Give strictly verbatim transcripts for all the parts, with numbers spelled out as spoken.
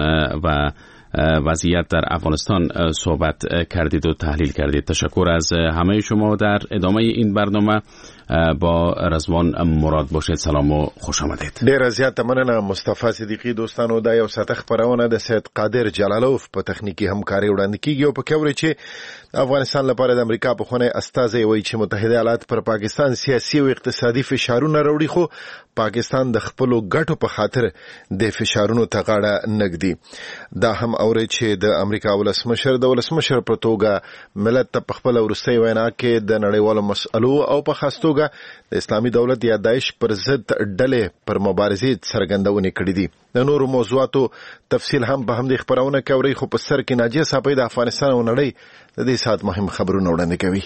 و وضعیت در افغانستان صحبت کردید و تحلیل کردید. تشکر از همه شما. در ادامه این برنامه با رضوان مراد باشید. سلام و خوش آمدید. ډیر زیات مننه مصطفی صدیقی. دوستانو دا یو ساته خبرونه د سید قادر جلالوف په تخنیکی همکاري وړاندې کیږي او په کوري چې افغانستان لپاره د امریکا په خونه استازي وایي چې متحده ایالات پر پاکستان سیاسي او اقتصادي فشارونه راوړي، خو پاکستان د خپلو ګټو په خاطر د فشارونو ته غاړه نږدي. دا هم اوري چې د امریکا ولسمشر د ولسمشر په توګه ملت ته په خپل ورستۍ وینا کې د نړیوالو مسئلو او په خاص توګه د اسلامي دولت یا داعش پر ضد ډلې پر مبارزې څرګندونې کړې دي. د نورو موضوعاتو تفصیل هم په همدې خبرونه کې اوري، خو په سر کې ناجیه صاحب د افغانستان او نړۍ د دې ساعت مهم خبرونه وړاندې کوي.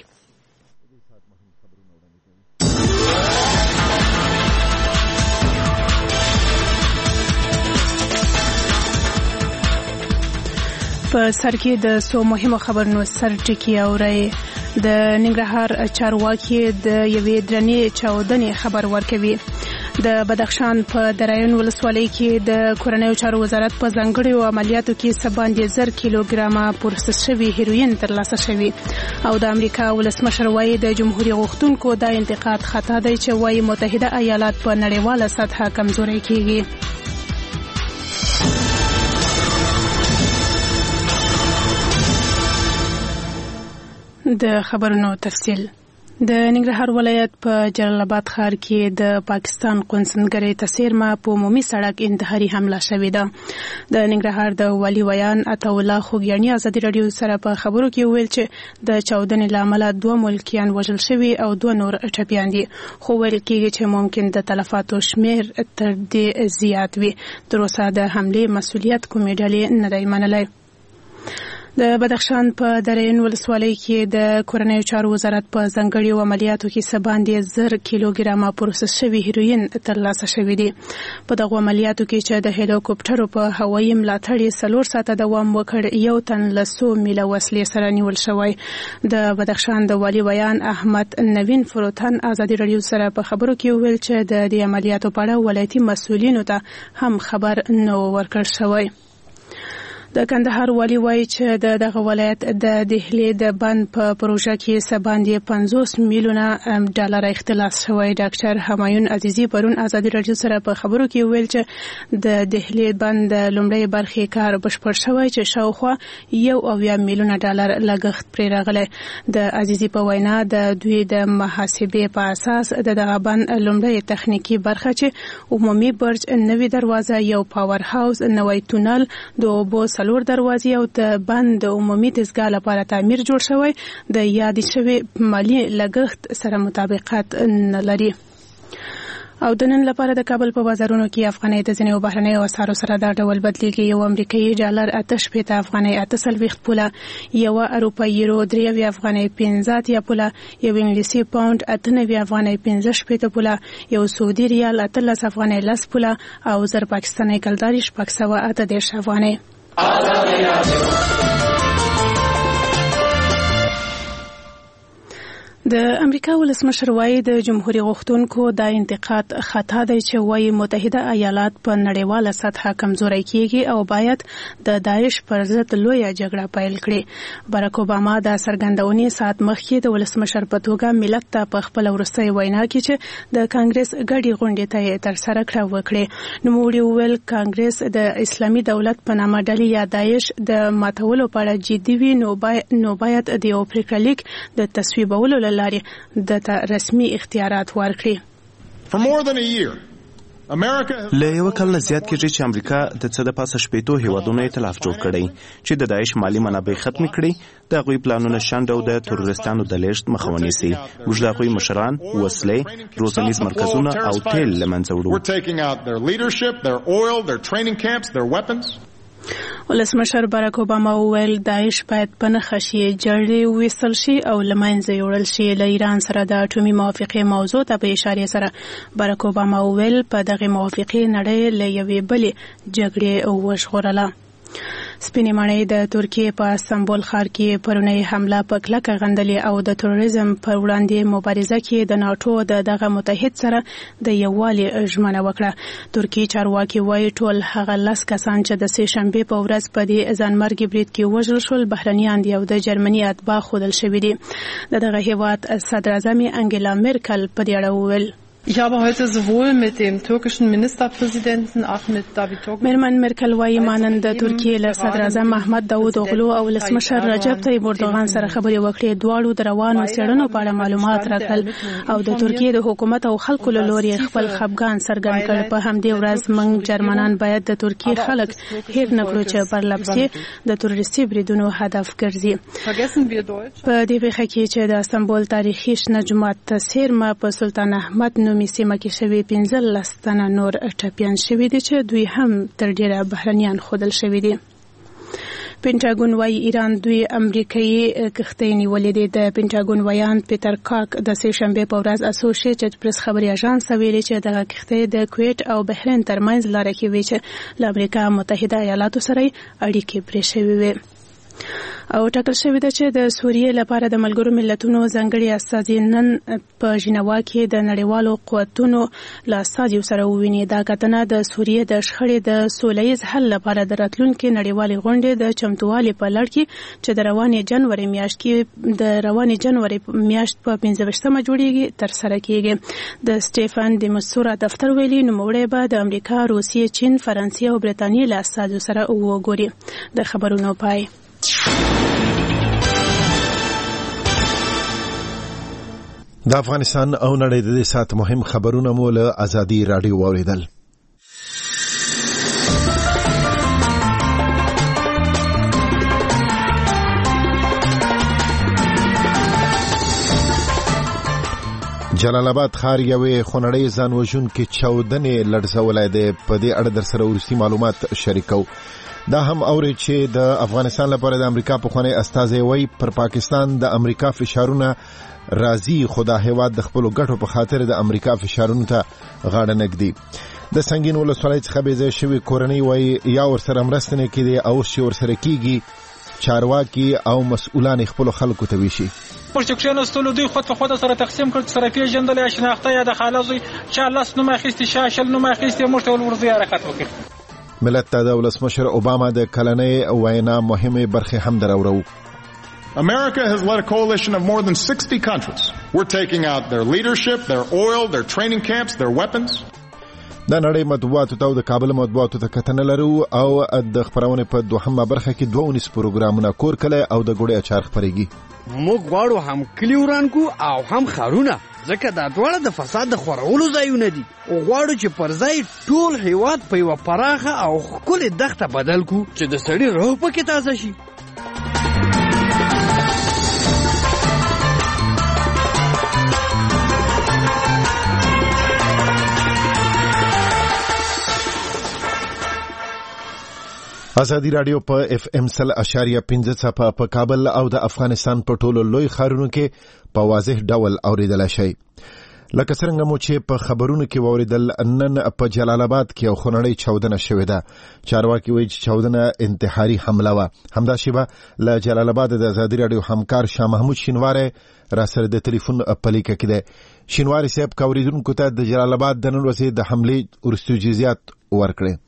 په سر کې د سو مهمو خبرونو سر ټکی اوري. د ننګرهار چارواکي د یوې درنې چاودنې خبر ورکوي. د بدخشان په دراین ولسوالۍ کې د کورنیو چارو وزارت په ځانګړو عملیاتو کې سباندې زر کیلوګرامه پروسس شوی هیروین ترلاسه شوی. او د امریکا ولسمشر وایي د جمهوریت غوښتونکو دا انتقاد خطا دی چې وایي متحده ایالات په نړیواله سطحه کمزوري کیږي. د خبرونو تفصیل. د ننګرهار ولایت په جلال آباد ښار کې د پاکستان قونسلګرۍ ته څیرمه په عمومي سړک انتحاري حمله شوې ده. د ننګرهار د والي ویان عطاالله خوږیاڼي ازادي راډیو سره په خبرو کې ویل چې د چاودنې له امله دوه ملکیان وژل شوي او دوه نور ټپیان دي، خو ویل کېږي چې ممکن د تلفاتو شمیر تر دې زیات وي. تر اوسه د حملې مسؤلیت کومې ډلې نه دی منلی. د بدخشان په دراین ولسوالۍ کې د کورنیو چارو وزارت په ځانګړو عملیاتو کې سباندې زر کیلوګرامه پروسس شوی هیروین ترلاسه شوی دی. په دغه عملیاتو کې چې د هلیکوپټرو په هوایي ملاتړ څلور ساعته دوام وکړ، یو تن له څو میله وسلې سره نیول شوی. د بدخشان د والي ویان احمد نوین فروتن ازادي راډیو سره په خبرو کې ویل چې د دې عملیاتو په اړه ولایتي مسؤلینو ته هم خبر نه ورکړ شوی. د کندهار والی وایي چې د دغه ولایت د دهلي د بند په پروژه کې سباندې پنځوس میلیونه ډالر اختلاس شوی. ډاکټر همایون عزیزی پرون ازادي راډیو سره په خبرو کې ویل چې د دهلي بند د لومړۍ برخې کار بشپړ شوی چې شاوخوا یو اویا میلیونه ډالر لګښت پرې راغلی. د عزیزی په وینا د دوی د محاسبې په اساس د دغه بند لومړۍ تخنیکی برخه چې عمومي برج، نوې دروازه، یو پاور هاوس، نوې تونل، د اوبو څلور دروازې او د بند د عمومي دستګاه لپاره تعمیر جوړ شوی د یادې شوی مالی لګښت سره مطابقت نه لري. او د نن لپاره د کابل په بازارونو کې افغانۍ د ځینو بهرنیو اسعارو سره دا ډول بدلیږي. یو امریکایي ډالر اته شپېته افغانۍ اته څلوېښت پوله، یو اروپایي یورو درې اویا افغانۍ پنځه اتیا پوله، یو انګلیسي پاونډ اته نوي افغانۍ پنځه شپېته پوله، یو سعودي ریال اتلس افغانۍ لس پوله او زر پاکستاني کلداري شپږ سوه اته دېرش افغانۍ. د امریکا ولسمشر وایي د جمهوریت غوښتونکو دا انتقاد خطا دی چې وایي متحده ایالات په نړیواله سطحه کمزوري کیږي او باید د داعش پر ضد لویه جګړه پیل کړي. باراک اوباما دا څرګندونې ساعت مخکې د ولسمشر په توګه ملت ته په خپل وروستۍ وینا کې چې د کانګرس غړي غونډې ته ترسره کړه وکړي. نوموړي وویل کانګرس د اسلامي دولت په نامه ډلې یا داعش د ماتولو په اړه جدي وي، نو باید د یو پریکړلیک د تصویبولو لاري د رسمي اختیارات ورکړي. له یو کال نه زیات کېږي چې امریکا د څه د پاسه شپېتو هیوادونو ائتلاف جوړ کړی چې د داعش مالی منابع ختم کړي، د هغوی پلانونه شنډ او د تروریستانو د لیږد مخه ونیسي. موږ د هغوی مشران، وسلې، روزنیز مرکزونه او تیل له منځه وړو. ولسمشر باراک اوباما وویل داعش باید په نښه شي، جړې وویستل شي او له منځه یوړل شي. له ایران سره د اټومي موافقې موضوع ته په اشارې سره باراک اوباما وویل په دغه موافقې نړۍ له یوې بلې جګړې وژغورله. سپینې ماڼۍ د ترکیې په استانبول ښار کې پرونی حمله په کلکه غندلې او د تروریزم پر وړاندې مبارزه کې د ناټو د دغه متحد سره د یووالي ژمنه وکړه. ترکیې چارواکي وایي ټول هغه لس کسان چې د سې شنبې په ورځ په دې ځانمرګي برید کې وژل شول بهرنیان دي او د جرمني اتباع ښودل شوي دي. د دغه هیواد صدر اعظم انګلا میرکل په دې اړه وویل: Ich habe heute sowohl mit dem türkischen Ministerpräsidenten Ahmet Davutoglu میرمن میرکل وايي مانند د ترکیې له صدر اعظم محمد داوود اوغلو او ولسمشر رجب طیب اردوغان سره خبرې وکړې. دواړو د روانو څېړنو په اړه معلومات راکړل او د ترکیې د حکومت او خلکو له لوري خپل خفګان څرګند کړ. په همدې ورځ موږ جرمنان باید د ترکیې خلک هیر نه کړو چې پرلپسې د تروریستي بریدونو هدف ګرځي. په دې پیښه کې چې د استانبول تاریخي شنه جومات ته څیرمه په سلطان احمد نومي سیمه کې شوي پنځلس تنه نور ټپیان شوي دي چې دوی هم تر ډیره بهرنیان ښودل شوي دي. پینټاګون وايي ایران دوی امریکایي کښتۍ نیولې دي. د پینټاګون ویان پیټر کاک د سې شنبې په ورځ اسوسییټډ پریس خبري اژانس ویلي چې دغه کښتۍ د کویت او بحرین ترمنځ لاره کې وي چې له امریکا متحده ایالاتو سره اړیکې پرې شوي وي. او ټاکل شوې ده چې د سوریې لپاره د ملګرو ملتونو ځانګړي استازي نن په ژینوا کې د نړیوالو قوتونو له استازیو سره وویني. دا کتنه د سوریې د شخړې د سولیز حل لپاره د راتلونکي نړیوالې غونډې د چمتووالي په لړ کې چې د روانې جنوري میاشت کې د روانې جنوري میاشت په پنځه ویشتمه جوړیږي تر سره کیږي. د سټيفن د مسورا دفتر ویلي نوموړی به د امریکا، روسیې، چین، فرانسې او برتانیې له استازیو سره وګوري. د خبرونو پای. د افغانستان او نړۍ د دې سات مهم خبرونه مو له ازادي رادیو واوریدل. جلال آباد ښار یوې خونړۍ ځان وژونکې چاودنې لړزولی دی. په دې اړه در سره وروستي معلومات شریکو. دا هم اوري چې د افغانستان لپاره د امریکا پخوانی استازی وایي پر پاکستان د امریکا فشارونه راځي، خو دا هیواد د خپلو ګټو په خاطر د امریکا فشارونو ته غاړه نه ږدي. د سنگین ولسوالۍ څخه بېځایه شوې کورنۍ وایي یا ورسره مرسته نه کېدی او اوس چې ورسره کېږي چارواکي او مسؤلان خپلو خلکو ته ویشي. موږ چې کښېناستلو دوی خود په خود سره تقسیم کړ، سره پېژندل یا شناخته یا د خاله زوی چا لس نوم اخیستي، چا شل نوم اخیستي، موږ ته ورځي حرکت وکړ. ملت ته د ولسمشر اوباما د کلنۍ وینا مهمې برخې هم دراوړو. America has led a coalition of more than sixty countries. We're taking out their leadership, their oil, their training camps, their weapons. دا نړۍ مطبوعاتو ته او د کابل مطبوعاتو ته کتنه لرو او د خبرونه په دوهمه برخه کې دوه ونیس پروګرامونه کور کله او د ګوړې اچار خبرېږي. موږ غواړو هم کلی وران کو او هم خارونه، ځکه دا دواړه د فساد د خورولو ځایونه دي. او غواړو چې پر ځای ټول هیواد په یوه پراخه او ښکلې دښته بدل کو چې د سړي روح پکې تازه شي. ازادي رادیو په اف ام سل اشاریه پنځه څپه په کابل او د افغانستان په ټولو لوی ښارونو کې په واضح ډول اوریدل شي. لکه څنګه مو چې په خبرونو کې اوریدل، نن په جلال آباد کې یو خونړۍ چاودنه شوې ده. چارواکي وایي چې چاودنه انتحاري حمله وه. همدا شیبه له جلال آباد د ازادي رادیو همکار شاه محمود شینواری را سره د ټلیفون په لیکه کې ده. شینواری صاحب که اوریدونکو ته د جلال آباد د نن ورځې د حملې وروستي جزئیات ورکړي.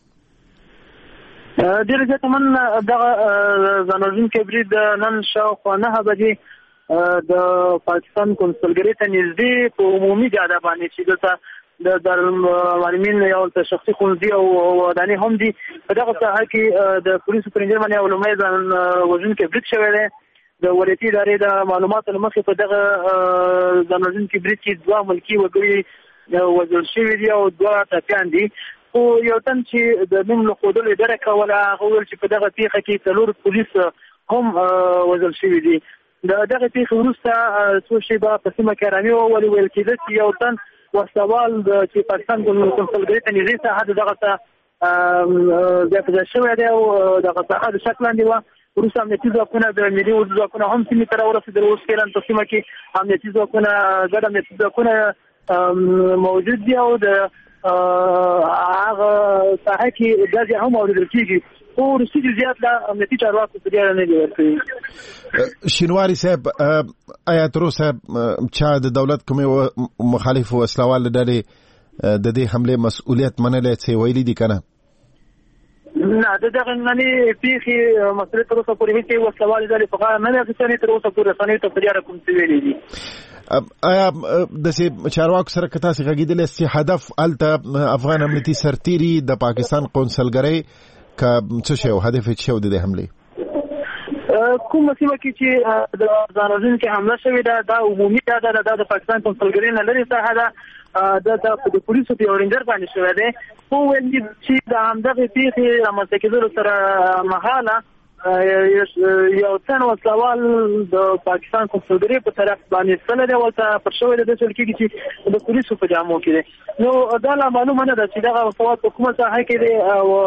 ډېر زیات من دغه ځانوژونکی برید نن شاوخوا نهه بجې د پاکستان کنسولګرۍ ته نږدې په عمومي جاده باندې چې دلته د دارالمعلمین یو شخصي ښوونځي او ودانۍ هم دي، په دغه ساحه کې د پولیسو پر انجن باندې یو لومړی ځانوژونکی برید شوی دی. د ولایتي ادارې د معلوماتو له مخې په دغه ځانوژونکي برید کې دوه ملکي وګړي وژل شوي دي او دوه ټپیان دي. خو یو تن چې د نوم له ښودلو ډډه کوله هغه وویل چې په دغه پیښه کې څلور پولیس هم وژل شوي دي. د دغه پیښې وروسته څو شیبه په سیمه کې ارامي وولي. ویل کېده چې یو تن وسلوال چې پاکستان کنسولګرۍ ته نږدې ساحه د دغه ته ځای په ځای شوی دی او دغه ساحه د شک لاندې وه. وروسته امنیتي ځواکونه د ملي اردو ځواکونه هم سیمې ته راورسېدل. اوس فعلا په سیمه کې امنیتي ځواکونه ګډ امنیتي ځواکونه موجود دي او د هغه ساحه کې ډزې هم اورېدل کېږي. خو روسي جزئیات لا امنیتي چارواکو په دې اړه نه دي ورکړي. شینواری صاحب آیا تر اوسه چا د دولت کومې مخالف وسلوال ډلې د دې حمله مسؤلیت منلې څه ویلي دي کنه؟ نه د دغه نننۍ پیښې مسلې تر اوسه پورې هیڅ وسلوال ډلې په غاړه نه ده اخیستې، تر اوسه پورې رسنیو ته په دې اړه کوم څه ویلي دي. آیا د سي چارواکو سره کتا سي غږیدل چې هدف الته افغان امنیتي سرتيري د پاکستان قونسلګرۍ کا څه شی او هدف څه و د حمله؟ کوم سیمه کې چې د ځانوژن کې حمله شوې ده دا عمومي ده، دا د پاکستان قونسلګرۍ نه لري ساحه ده، د د پولیسو په اورینجر باندې شوې ده. خو ویل چې د همدغه پیښې رامنځته کېدلو سره مهاله یو څن وسلوال د پاکستان قونسلګرۍ په طرف باندې سره دی ولته پر شوې ده چې کېږي چې د پولیسو په جامو کې دی. نو دا لا معلومه نه ده چې دغه وسلوال په کومه ساحه کې دی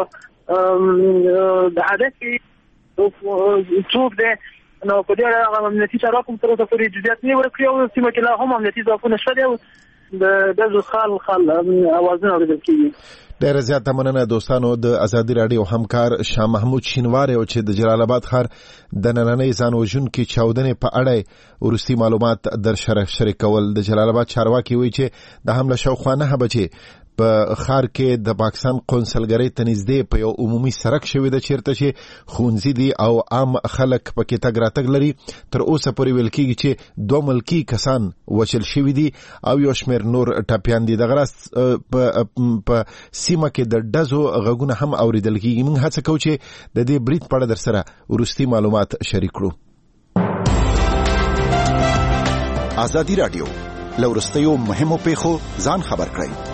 او د هدف څوک دی. نو په دې اړه امنیتي چارواکو تر اوسه پورې جزئیات نه ورکړي او سیمه کې لا هم امنیتي ځواکونه شته دي او د د خال خال اوازونه اورېدل کېږي. ډېر زیاته مننه دوستانو. د ازادي راډیو همکار شاه محمود شینواری او چې د جلال آباد ښار د نننۍ ځانوژونکي چاودنې په اړه وروستي معلومات در شریکول. د جلال آباد چارواکي وایي چې د حمله شاوخوا نهه بجې په ښار کې د پاکستان قونسلګرۍ ته نږدې په یو عمومي سړک شوې ده چیرته چې ښوونځي دي او عام خلک پکې تګ راتګ لري. تر اوسه پورې ویل کېږي چې دوه ملکي کسان وژل شوي دي او یو شمېر نور ټپیان دي. دغه راز په سیمه کې د ډزو غږونه هم اورېدل کېږي. موږ هڅه کوو چې د دې برید په اړه در سره وروستي معلومات شریک کړو. ازادي راډیو له وروستیو مهمو پیښو ځان خبر کړئ.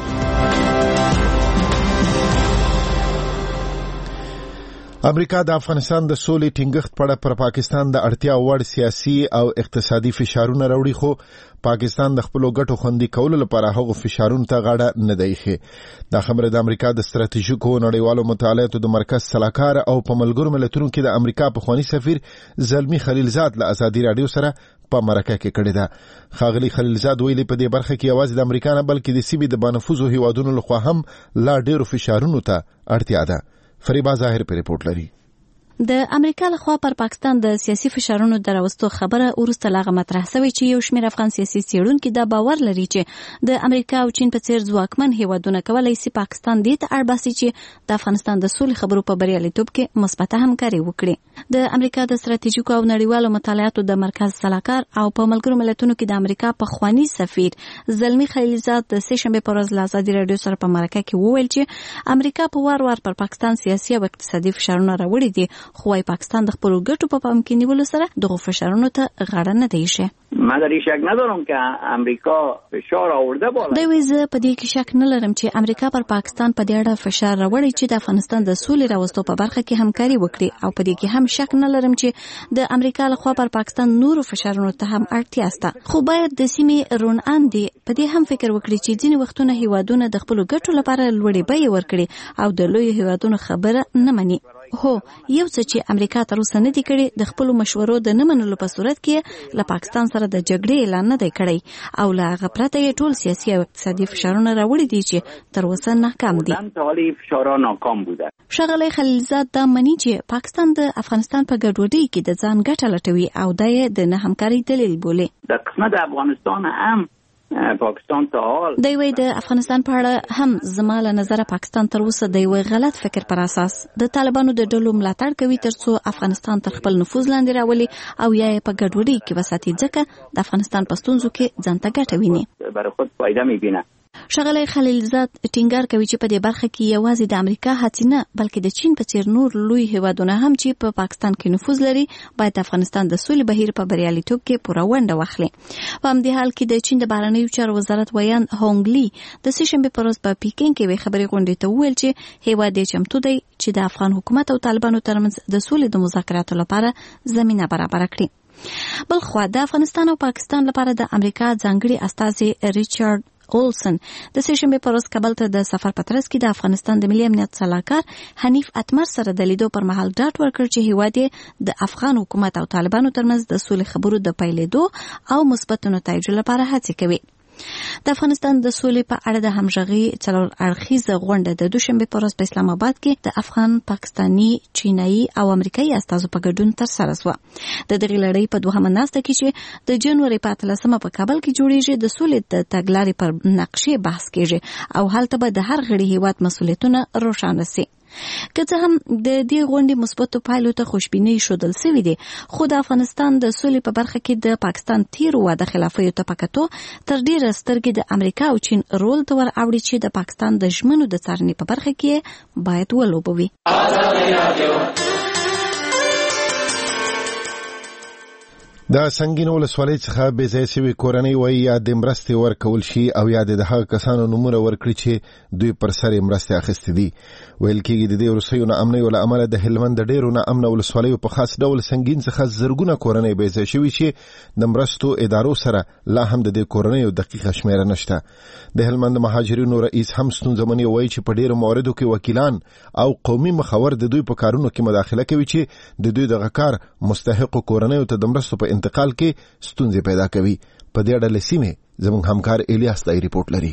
امریکا د افغانستان د سولې ټینګښت په اړه پر پاکستان د اړتیا وړ سیاسي او اقتصادي فشارونه راوړي، خو پاکستان د خپلو ګټو خوندي کولو لپاره هغو فشارونو ته غاړه نه دی ایښې. دا خبره د امریکا د ستراتیژیکو نړیوالو مطالعاتو د مرکز سلاکار او په ملګرو ملتونو کې د امریکا پخواني سفیر زلمی خلیلزاد له ازادي راډیو سره په مرکه کې کړې ده. ښاغلي خلیلزاد ویلي په دې برخه کې یوازې د امریکا نه بلکې د سیمې د بانفوذو هیوادونو لخوا هم لا ډېرو فشارونو ته اړتیا ده. فریبا ظاهر په ریپورت لري. د امریکا لخوا پر پاکستان د سیاسي فشارونو دراوستو خبره ورسته لاغه مطرح شوې چې یو شمېر افغان سیاسي څېړونکي دا باور لري چې د امریکا او چین په څېر ځواکمن هیوادونه کولی شي پاکستان دې ته اړ باسي چې د افغانستان د سولې خبرو په بریالیتوب کې مثبته همکاري وکړي. د امریکا د ستراتیژیکو او نړیوالو مطالعاتو د مرکز سلاکار او په ملګرو ملتونو کې د امریکا پخواني سفیر زلمی خلیلزاد د سه شنبې په ورځ له ازادي راډیو سره په مرکه کې وویل چې امریکا په وار وار پر پاکستان سیاسي او اقتصادي فشارونه راوړي دي، خو وايي پاکستان د خپلو ګټو په پام کې نیولو سره دغو فشارونو ته غاړه نه دی ایښی. من در این شک ندارم که امریکا فشار آورده بالا. دوی وایي زه په دې کې شک نه لرم چې امریکا پر پاکستان په دې اړه فشار راوړي چې د افغانستان د سولې راوستو په برخه کې همکاري وکړي، او په دې کې هم شک نه لرم چې د امریکا لخوا پر پاکستان نورو فشارونو ته هم اړتیا شته. خو باید د سیمې روڼاندې په دې هم فکر وکړي چې ځینې وختونه هیوادونه د خپلو ګټو لپاره لوړې بیې ورکړي او د لویو هیوادونو خبره نه مني. هو یو څه چې امریکا تر اوسه نه دی کړی د خپلو مشورو د نه منلو په صورت کې له پاکستان سره د جګړې اعلان نه دی کړی او له هغه پرته یې ټول سیاسي او اقتصادي فشارونه راوړي دي چې تر اوسه ناکام دي. ښاغلی خلیلزاد دا مني چې پاکستان د افغانستان په ګډوډۍ کې د ځان ګټه لټوي او دا یې د نه همکارۍ دلیل بولي. د قسمت افغانستان هم پاکستان ته حال دی وی د افغانستان په اړه هم زما له نظره پاکستان تر اوسه د یو غلط فکر پر اساس د طالبانو د ډلو ملاتړ کوي ترڅو افغانستان تر خپل نفوذ لاندې راولي او یا په ګډوډۍ کې وساتي، ځکه د افغانستان په ستونزو کې ځان ته ګټه ویني. برای خود فایده میبینه. ښاغلی خلیلزاد ټینګار کوي چې په دې برخه کې یوازې د امریکا هڅې نه بلکې د چین په څېر نور لوی هیوادونه هم چې په پاکستان کې نفوذ لري باید د افغانستان د سولې بهیر په بریالیتوب کې پوره ونډه واخلي. په همدې حال کې د چین د بهرنیو چارو وزارت ویان هونګ لی د سه شنبې په ورځ په پیکینګ کې یوې خبري غونډې ته وویل چې هیواد یې چمتو دی چې د افغان حکومت او طالبانو ترمنځ د سولې د مذاکراتو لپاره زمینه برابره کړي. بلخوا د افغانستان او پاکستان لپاره د امریکا ځانګړي استازي ریچارډ اولسن د سه شنبې په ورځ کابل ته د سفر په ترڅ کې د افغانستان د ملي امنیت سلاکار حنیف اتمر سره د لیدو پر مهال ډاډ ورکړ چې هیواد یې د افغان حکومت او طالبانو ترمنځ د سولې خبرو د پیلېدو او مثبت نتایجو لپاره هڅې کوي. د افغانستان د سولې په اړه د همغږي څلور اړخیزه غونډه د دوشنبه په ورځ په اسلام آباد کې د افغان، پاکستاني، چینایي او امریکایي استازو په ګډون ترسره شوه. د دغې لړۍ په دوهمه ناسته کې چې د جنوري په اتلسمه په کابل کې جوړیږي د سولې د تګلارې پر نقشې بحث کیږي او هلته به د هر غړي هیواد مسؤلیتونه روښانه سي. که څه هم د دې غونډې مثبتو پایلو ته خوشبیني ښودل سوي دي، خو د افغانستان د سولې په برخه کې د پاکستان تیرو واده خلافیو ته په کتو تر ډیره سترګې د امریکا او چین رول ته ور اوړي چې د پاکستان د ژمنو د څارنې په برخه کې باید ولوبوي. د سنگین ولسوالۍ څخه بې ځایه شوي کورنۍ وایي یا د مرستې ورکول شي او یا د هغه کسانو نومونه ورکړي چې دوی پر سر یې مرستې اخیستې دي. ویل کېږي د دې وروستیو ناامنیو له امله د هلمند د ډېرو ناامنه ولسوالیو په خاص ډول سنگین څخه زرګونه کورنۍ بې ځایه شوي چې د مرستو ادارو سره لا هم د دې کورنیو دقیقه شمېره نشته. د هلمند مهاجرینو رئیس هم ستونزمن وایي چې په ډېرو مواردو کې وکیلان او قومي مخور د دوی په کارونو کې مداخله کوي چې د دوی دغه کار مستحقو کورنیو ته د مرستو په انتقال کې ستونزې پیدا کوي. په دې اړه له سیمې زموږ همکار الیاس دای ریپورت لري.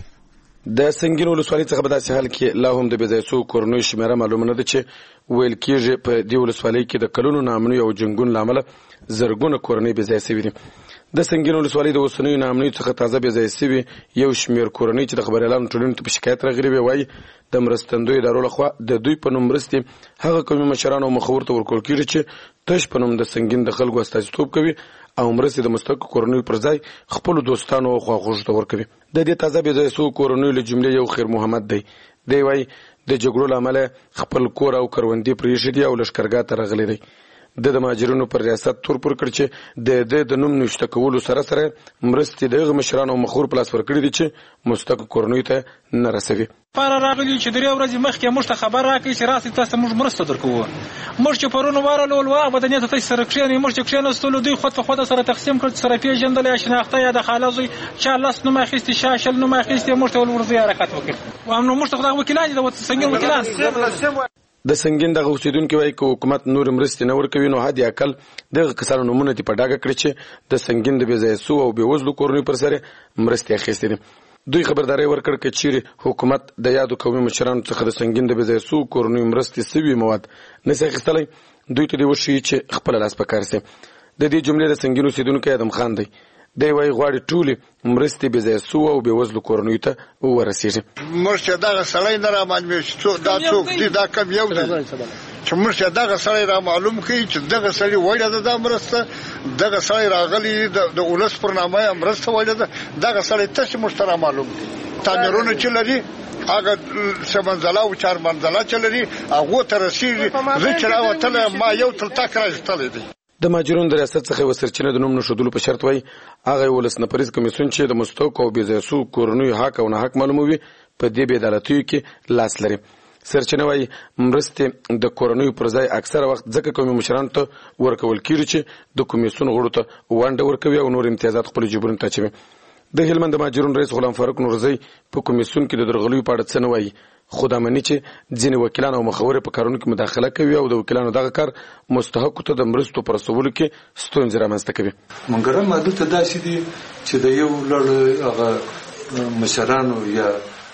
د سنگین ولسوالۍ څخه په داسې حال کې لا هم د بې ځایه شوو کورنیو شمېره معلومه نه ده چې ویل کېږي په دې ولسوالۍ کې د کلونو ناامنیو او جنګونو له امله زرګونه کورنۍ بې ځایه شوي دي. د سنگین ولسوالۍ د اوسنیو ناامنیو څخه تازه بې ځایه شوي یو شمېر کورنۍ چې د خبریالانو ټولنې ته په شکایت راغلي وي وایي د مرستندویو ادارو لخوا د دوی په نوم مرستې هغه قومي مشرانو او مخور ته ورکول کېږي چې تش په نوم د سنگین د خلکو استازیتوب کوي او مرستې د مستحقو کورنیو پر ځای خپلو دوستانو او خواخوږو ته ورکوي. د دې تازه بې ځایه شوو کورنیو له جملې یو خیر محمد دی. دی وایي د جګړو له امله خپل کور او کروندې پرېښي دي او لښکرګاه ته راغلی دی. د د مهاجرینو پر ریاست تور پر کړ چې د د د نوم نشته کولو سره سره مرستې د هغه مشرانو او مخور په لاس ورکړي دي چې مستحقو کورنیو ته نه رسوي. پاره راغلي چې درې ورځې مخکې موږ ته خبر راکړي چې راسئ تاسو موږ مرسته درکوو. موږ چې پرون وارلو ول بدنیت ته سره کښېنې موږ چې کښېناستلو دوی خود په خود سره تقسیم کړ سره پیژندل شناخته یا د خاله زوی چې الله سنو ما اخیستي شاشل نو ما اخیستي موږ ته ورځي حرکت وکړ. و امنو موږ ته خدای وکیلان دي د څنګه وکیلان د سنگین دغه اوسیدونکو وایي که حکومت نور مرستې نه ورکوي نو حد اقل دغه کسانو نومونه دې په ډاګه کړي چې د سنگین د بې ځایه شوو او بې وزلو کورنیو پر سر مرستې اخیستې دي. دوی خبرداری ورکړ که چیرې حکومت د یادو قومي مشرانو څخه د سنگین د بې ځایه شوو کورنیو مرستې سوي مواد نسي اخیستلی دوی ته دې وښیي چې خپله لاس په کار سي. د دې جملې د سنگین اوسیدونکی ادم خان دی. دی وایي غواړي ټولې مرستې بې ځایه شوو او بې وزلو کورنیو ته ورسېږي. موږ چې دغه سړی نه رامعلومېږي چې دا څوک دي دا کم یو دی چې موږ چې دغه سړی رامعلوم کړي چې دغه سړي وړیا ده دا مرسته دغه سړی راغلی د ولس پر نامه یې مرسته وړیا ده دغه سړی تاسې موږ ته رامعلوم کړي. تعمیرونه چې لري هغه څه منزله او چار منزله چې لري هغو ته رسېږي. زه چې راوتلی ما یو تلتک راایستلی دی. د مهاجرینو د ریاست څخه یوه سرچینه د نوم نښودلو په شرط وایي هغه ولس نفریز کمیسیون چې د مستحقو او بې ځایه شوو کورنیو حق او ناحق معلوموي په دې بې عدالتیو کې لاس لري. سرچینه وایي مرستې د کورنیو پر ځای اکثره وخت ځکه قومي مشرانو ته ورکول کېږي چې د کمیسیون غړو ته ونډه ورکوي او نور امتیازات خپلو جیبونو ته اچوي. د هلمند د مهاجرینو رئیس غلام فاروق نورزی په کمیسیون کې د درغلیو په اړه څه نه وایي خو دا مني چې ځینې وکیلان او مخورې په کارونو کې مداخله کوي او د وکیلانو دغه کار مستحقو ته د مرستو په رسولو کې ستونزې رامنځته کوي. منګرم دلته داسې دي چې د یو لړ هغه مشرانو یا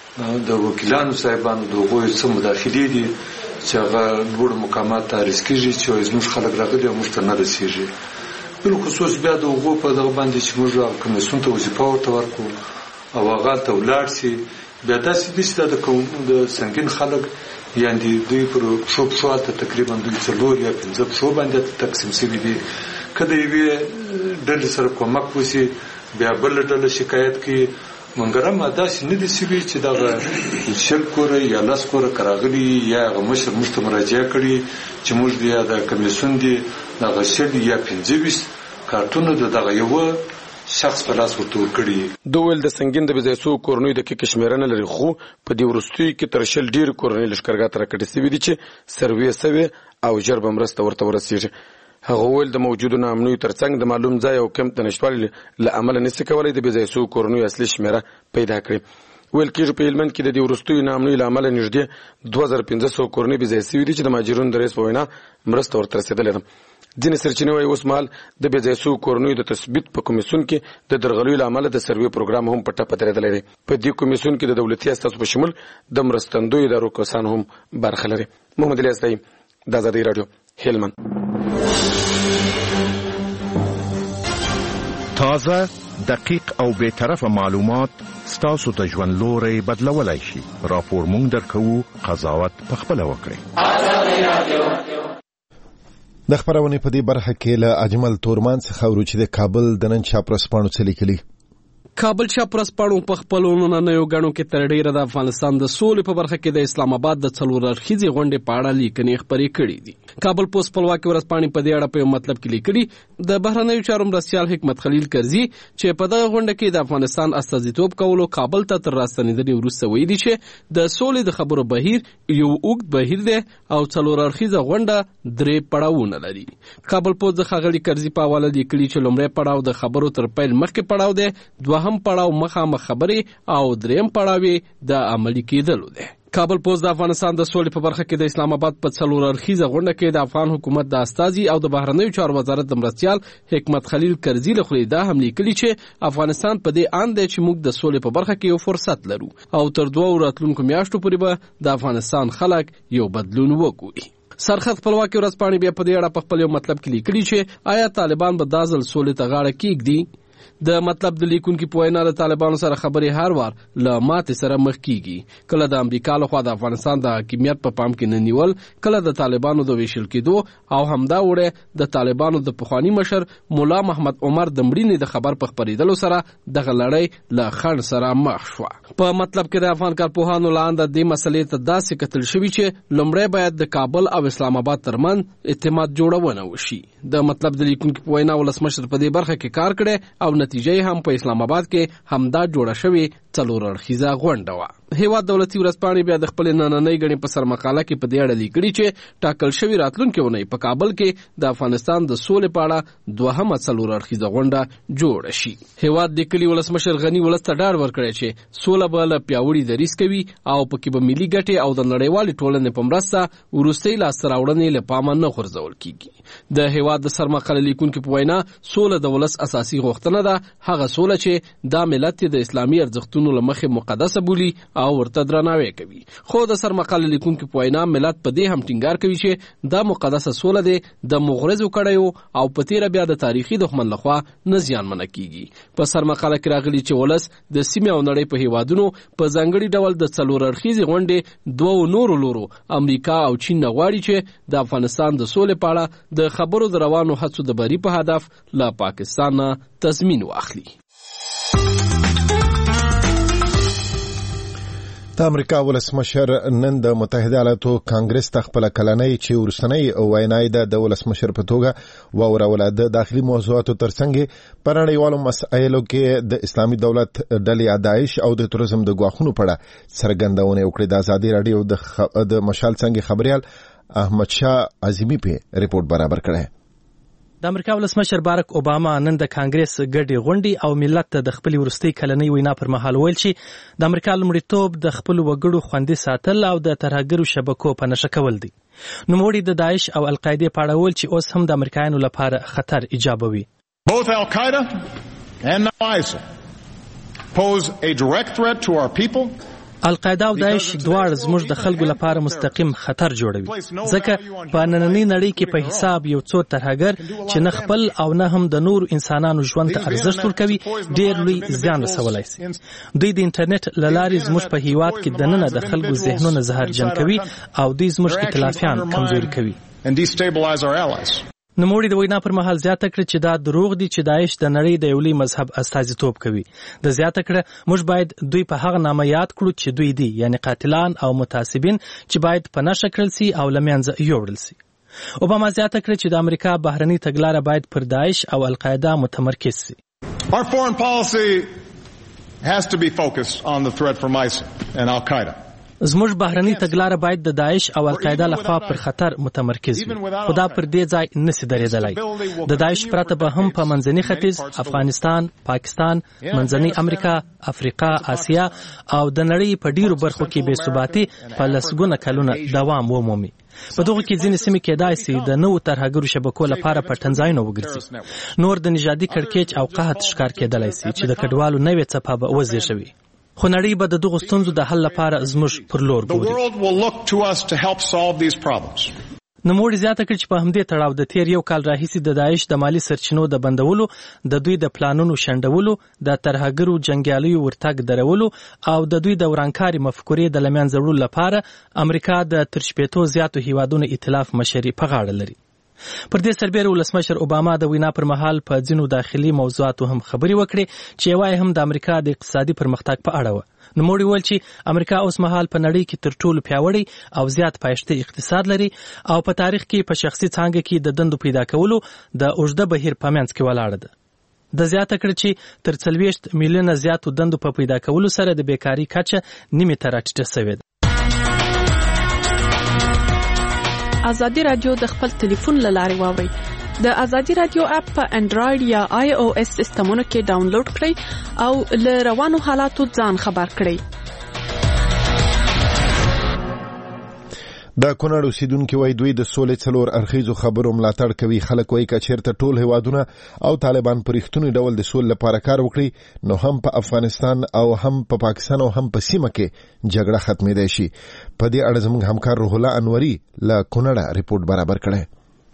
د وکیلانو صاحبانو د هغوی څه مداخلې دي چې هغه لوړ مقامات ته رسکېږي چې زموږ خلک راغلي او موږ ته نه رسېږي. بالخصوص بیا د هغو په دغه باندې چې موږ هغه کمیسیون ته وظیفه ورته ورکړو او هغه ته ولاړ سي بیا داسې دي چې د قوم د سنگین خلک یعنې دوی پر پښو پښو هلته تقریبا دوی څلور یا پنځه پښو باندې تقسیم شوي دي. که د یوې ډلې سره کومک وشي بیا بله ډله شکایت کوي. منګرم داسې نه دي شوي چې دغه شل کوره یا لس کوره که راغلي یا هغه مشر موږ ته مراجعه کړي چې موږ د یا د کمیسیون دي دغه شل یا پنځه ویشت کارتونه د دغه یوه شخص په لاس ورته ورکړي. دوی ویل د سنگین د بې ځایه شوو کورنیو دقیقه شمېره نه لري خو په دې وروستیو کې تر شل ډېرې کورنۍ لښکرګاه ته راکډې شوي دي چې سروې شوې او ژر به مرسته ورته ورسېږي. هغه ویل د موجودو ناامنیو ترڅنګ د معلوم ځای او کمپ د نشتوالي له امله نشي کولی د بې ځایه شوو کورنیو اصلي شمېره پیدا کړي. ویل کېږي په هلمند کې د دې وروستیو ناامنیو له امله نږدې دوه زره پنځه سوه کورنۍ بې ځایه شوي دي چې د مهاجرینو د رئیس په وینا مرسته ورته رسېدلې ده. ځینې سرچینې وايي اوس مهال د بې ځایه شویو کورنیو د تثبیت په کمیسیون کې د درغلیو له امله د سروې پروګرام هم په ټپه درېدلی دی. په دې کمیسیون کې د دولتي اساسو په شمول د مرستندویو ادارو کسان هم برخه لري. محمد الیاس طیب، د ازادي راډیو، هلمند. تازه، دقیق او بی‌طرفه معلومات ستاسو د ژوند لوري بدلولای شي. راپور مونږ درکوو، قضاوت پخپله وکړئ. د خبرونې په دې برخه کې له اجمل تورمان څخه اورو چې د کابل د نن چاپ ورځپاڼو څه لیکلي. کابل چاپ ورځپاڼو په خپلو نننیو ګڼو کې تر ډېره د افغانستان د سولې په برخه کې د اسلام آباد د څلور اړخیزې غونډې په اړه لیکنې خپرې کړي دي. کابل پوسټ خپلواکي ورځپاڼې په دې اړه په یو مطلب کې لیکلي د بهرنیو چارو مرستیال حکمت خلیل کرزي چې په دغه غونډه کې د افغانستان استازیتوب کولو کابل ته تر راستنېدنې وروسته ویلي چې د سولې د خبرو بهیر یو اوږد بهیر دی او څلور اړخیزه غونډه درې پړاوونه لري. کابل پوسټ د ښاغلي کرزي په حواله لیکلي چې لومړی پړاو د خبرو تر پیل مخکې پړاو دی، دوهم پړاو مخامخ خبرې او دریم پړاو د عملي کېدلو دی. کابل پوسټ د افغانستان د سولې په برخه کې د اسلام آباد په څلور اړخیزه غونډه کې د افغان حکومت د استازي او د بهرنیو چارو وزارت د مرستیال حکمت خلیل کرزي له خوا دا هم لیکلي چې افغانستان په دې اند دی چې موږ د سولې په برخه کې یو فرصت لرو او تر دوه راتلونکو میاشتو پورې به د افغانستان خلک یو بدلون وګوري. سرخط خپلواکي ورځپاڼې بیا په دې اړه په خپل یو مطلب کې لیکلي چې آیا طالبان به دا ځل سولې ته غاړه کېږدي. د مطلب د لیکونکي په وینا د طالبانو سره خبرې هر وار له ماتې سره مخ کیږي. کله د امریکا لخوا د افغانستان د حاکمیت په پام کې نه نیول، کله د طالبانو د ویشل کېدو او همدا وړه د طالبانو د پخوانی مشر مولا محمد عمر د مړینې د خبر په خپرېدلو سره دغه لړۍ له خنډ سره مخ شوه. په مطلب کې د افغان کارپوهانو لاندې د مسلې ته داسې کتل شوی چې لومړی باید د کابل او اسلام آباد ترمنځ اعتماد جوړونه وشي. د مطلب د لیکونکي په وینا ولسمشر په دې برخه کې کار کړی او نتیجه هم په اسلام آباد کې همدا جوړه شوې څلور اړخیزه غونډه وه. هیواد دولتي ورځپاڼې بیا د خپلې نننۍ ګڼې په سرمقاله کې په دې اړه لیکلي چې ټاکل شوې راتلونکې اونۍ په کابل کې د افغانستان د سولې په اړه دوهمه څلور اړخیزه غونډه جوړه شي. هیواد د کلي ولسمشر غني ولس ته ډاډ ورکړی چې سوله به له پیاوړي دریځ کوي او پکې به ملي ګټې او د نړیوالې ټولنې په مرسته وروستۍ لاسته راوړنې له پامه نه غورځول کیږي. د هیواد د سرمقاله لیکونکي په وینا سوله د ولس اساسي غوښتنه ده، هغه سوله چې دا ملت د اسلامي ارزښتونو له مخې مقدسه بولي او ورته درناوی کوي. خو د سرمقاله لیکونکي په وینا ملت په دې هم ټینګار کوي چې دا مقدسه سوله ده د مغرضو کړیو او په تیره بیا د تاریخي دښمن لخوا نه زیانمنه کیږي. په سرمقاله کې راغلي چې ولس د سیمې او نړۍ په هیوادونو په ځانګړي ډول د څلور اړخیزې غونډې دوو نورو لورو امریکا او چین نه غواړي چې د افغانستان د سولې په اړه د خبرو د روانو هڅو د بری په هدف له پاکستان تضمین واخلي. د امریکا ولسمشر نن د متحده ایالاتو کانګرس ته خپل کلنۍ چې ورسنۍ وینای د ولسمشر په توګه واوروله. د داخلي موضوعاتو ترڅنګ په نړیوالو مسایلو کې د اسلامي دولت ډلې داعش او د تروریزم د ګواښونو په اړه څرګندونه وکړه. د ازادي راډیو د مشال څنګه خبريال احمد شاه عظیمی په ریپورت برابر کړه. د امریکا ولسمشر بارک اوباما نن د کانګرس ګډې غونډې او ملت ته د خپل ورستۍ کلنۍ وینا پر مهال ویل چې د امریکا لومړیتوب د خپل وګړو خوندي ساتل او د ترهګرو شبکو په نښه کول دي. نوموړي د داعش او القاعده په اړه ویل چې اوس هم د امریکایانو لپاره خطر ایجابوي. Both Al-Qaeda and ISIL pose a direct threat to our people. القاعده او داعش دواړه زموږ د خلکو لپاره مستقیم خطر جوړوي، ځکه په نننۍ نړۍ کې په حساب یو څو ترهګر چې نه خپل او نه هم د نور انسانانو ژوند ته ارزښت ورکوي ډېر لوی زیان رسولی شي. دوی د انټرنیټ له لارې زموږ په هیواد کې دننه د خلکو ذهنونه زهرجن کوي او دوی زموږ ائتلافیان کمزوري کوي. نوموړي د وینا پر مهال زیاته کړه چې دا دروغ دي چې داعش د نړۍ د یو لوی مذهب استازیتوب کوي. د زیاته کړه موږ باید دوی په هغه نامه یاد کړو چې دوی دي، یعنی قاتلان او متعصبین چې باید په نښه کړل سي او له منځه یوړل سي. اوباما زیاته کړه چې د امریکا بهرنی تګلاره باید پر داعش او القاعده متمرکز سي. Our foreign policy has to be focused on the threat from ISIL and Al-Qaeda. زموږ بهرنی تګلاره باید د داعش او القاعده لخوا پر خطر متمرکز وي، خو دا پر دې ځای نشي درېدلی. د داعش پرته به هم په منځني ختیځ، افغانستان، پاکستان، منځنۍ امریکا، افریقا، آسیا او د نړۍ په ډیرو برخو کې بې ثباتي په لسګونه کلونه دوام ومومي. په دغه کې ځینې سیمې کېدای سي د نوو ترهګرو شبکو لپاره پټنځایونه وګرځي. نور د نژادي کړکېچ او قحط ښکار کېدلی سي چې د کډوالو نوې څپه به وزېږوي. خو نړۍ به د دغو ستونزو د حل لپاره زموږ پر لور ګوري. نوموړي زیاته کړه چې په همدې تړاو د تیر یو کال راهیسې د داعش د مالی سرچینو د بندولو، د دوی د پلانونو شنډولو، د ترهګرو جنګیالیو ورتګ درولو او د دوی د ورانکاري مفکورې د له منځه وړلو لپاره امریکا د تر شپېتو زیاتو هیوادونو ائتلاف مشري په غاړه لري. پر دې سربېره ولسمشر اوباما د وینا پر مهال په ځینو داخلي موضوعاتو هم خبرې وکړې چې یوه هم د امریکا د اقتصادي پرمختګ په اړه وه. نوموړي وویل چې امریکا اوس مهال په نړۍ کې تر ټولو پیاوړی او زیات پایښته اقتصاد لري او په تاریخ کې په شخصي څانګه کې د دندو پیدا کولو د اوږده بهیر په منځ کې ولاړه ده. د زیاته کړه چې تر څلوېښت میلیونه زیاتو دندو په پیدا کولو سره د بیکاري کچه نیمې ته راټیټه سوې ده. ازادي راډیو د خپل ټلیفون له لارې واورئ. د ازادي راډیو اپ په انډراید یا آی او اس سیسټمونو کې ډاونلوډ کړئ او له روانو حالاتو ځان خبر کړئ. د کونړ اوسیدونکو وایي دوی د سولې څلور اړخیزو خبرو ملاتړ کوي. خلک وایي که چېرته ټول هیوادونه او طالبان په رښتوني ډول د سولې لپاره کار وکړي نو هم په افغانستان او هم په پاکستان او هم په سیمه کې جګړه ختمېدای شي. په دې اړه زموږ همکار روح الله انوري له کونړه ریپورت برابر کړی.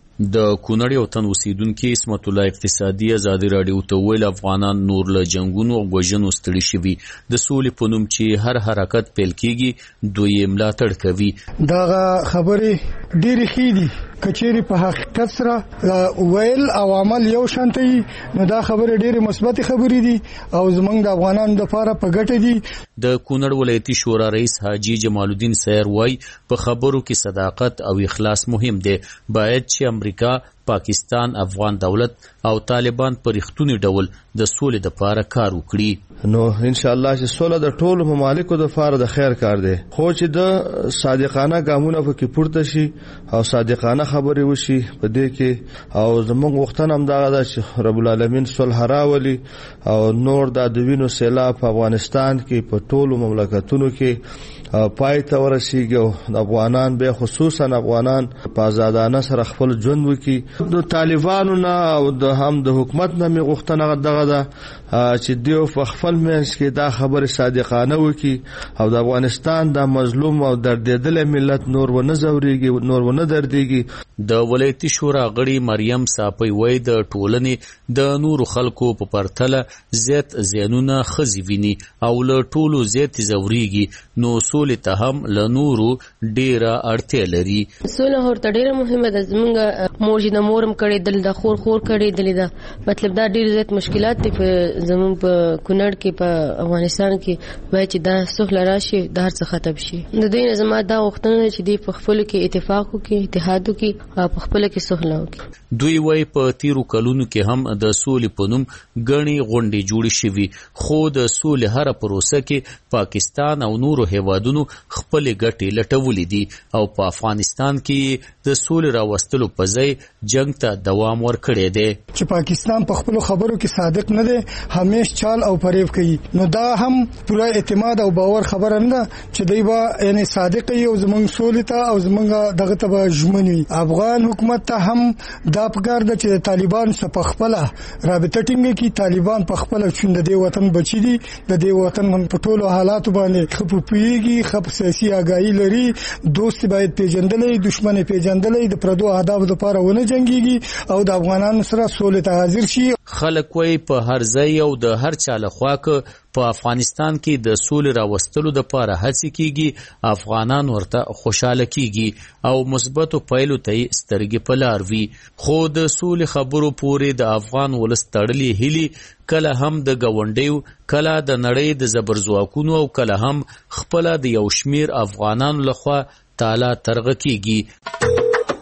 د کونړ یو تن اوسیدونکي اسمت الله اقتصادي ازادي راډیو ته ویل افغانان نور له جنگونو او وژنو ستړي شوي، د سولې په نوم چې هر حرکت پیل کیږي دوی یې ملاتړ کوي. دغه خبرې ډېرې ښې دي، کچېرې په حقیقت سره ویل او عمل یو شان وي نو دا خبرې ډېرې مثبت خبرې دي او زموږ د افغانانو لپاره په ګټه دي. د کونړ ولایتي شورا رئیس حاجي جمال الدین سیر وایي په خبرو کې صداقت او اخلاص مهم دی. باید چې امریکا، پاکستان، افغان دولت او طالبان په رښتوني ډول د سولې لپاره کار وکړي. نو ان شاء الله چې سوله د ټولو ممالکو لپاره د خیر کار دی، خو چې د صادقانه ګامونه پکې پورته شي او صادقانه خبرې وشي په دې کې. او زموږ غوښتنه هم دغه ده چې رب العالمین صلح راولي او نور د دوینو سیلاب په افغانستان کې په ټولو مملکتونو کې پای ته ورسیږي او د افغانان به خصوصا افغانان په آزادانه سره خپل ژوند وکړي. د طالبانو نه او د هم د حکومت نه می غوښتنه دغه ده چې دیو په خپل منځ کې دا خبره صادقانه وکړي او د افغانستان د مظلوم او دردیدل ملت نور و نه زوريږي، نور و نه درديږي. د ولایتي شورا غړي مریم صاپي وای د ټولنې د نورو خلکو په پرتله زیات زینونه خزي ویني او له ټولو زیات زوريږي، نو سولې ته هم له نورو ډیره اړتیا لري. سوله ورته ډیره مهمه ده. زمونږ مور چې د مورم کړي دل د خور خور کړي دل دا مطلب دا ډیر زیات مشکلات دي په زمون په کونړ کې په افغانستان کې وای چې دا سوله راشي د هر څه ختم شي. د دې نه زما دا وختونه چې دی په خپل کې اتفاق وکړي، اتحاد وکړي او په خپل کې سوله وکړي. دوی وای په تیرو کلونو کې هم د سولې په نوم غني غونډې جوړې شوي، خو د سولې هر پروسه کې پاکستان او نورو هیوادونو خپل ګټې لټولې دي او په افغانستان کې د سولې راوستلو په ځای جنگ ته دوام ورکړی دی. چې پاکستان په خپل خبرو کې صادق نه دی، همیش چال او فریب کوي، نو دا هم پوره اعتماد او باور خبره نه چې دی به یعنی صادق یو زمونږ سولې ته او زمونږ دغه ته به ژمنوي. افغان حکومت ته هم دا پکار ده چې طالبان سره په خپل رابطه ټینګه کړي. طالبان په خپل چې د دې وطن بچی دي، د دې وطن په ټولو حالاتو باندې خپوپیږي، خپ سیاسي آگاهی لري، دوست باید پیژندلې، دشمن پیژندلې، د پردو اهداف لپاره ونه جنگيږي او د افغانانو سره سولې ته حاضر شي. خلک وای په هر ځای او د هر چا له خوا په افغانستان کې د سولې راوستلو لپاره هڅې کیږي، افغانان ورته خوشاله کیږي او مثبتو پایلو ته سترګې په لار وي. خو د سولې خبرو پورې د افغان ولس تړلې هیلي کله هم د گاونډیو، کله د نړۍ د زبرځواکونو او کله هم خپل د یو شمیر افغانانو لخوا تعالی ترغه کیږي.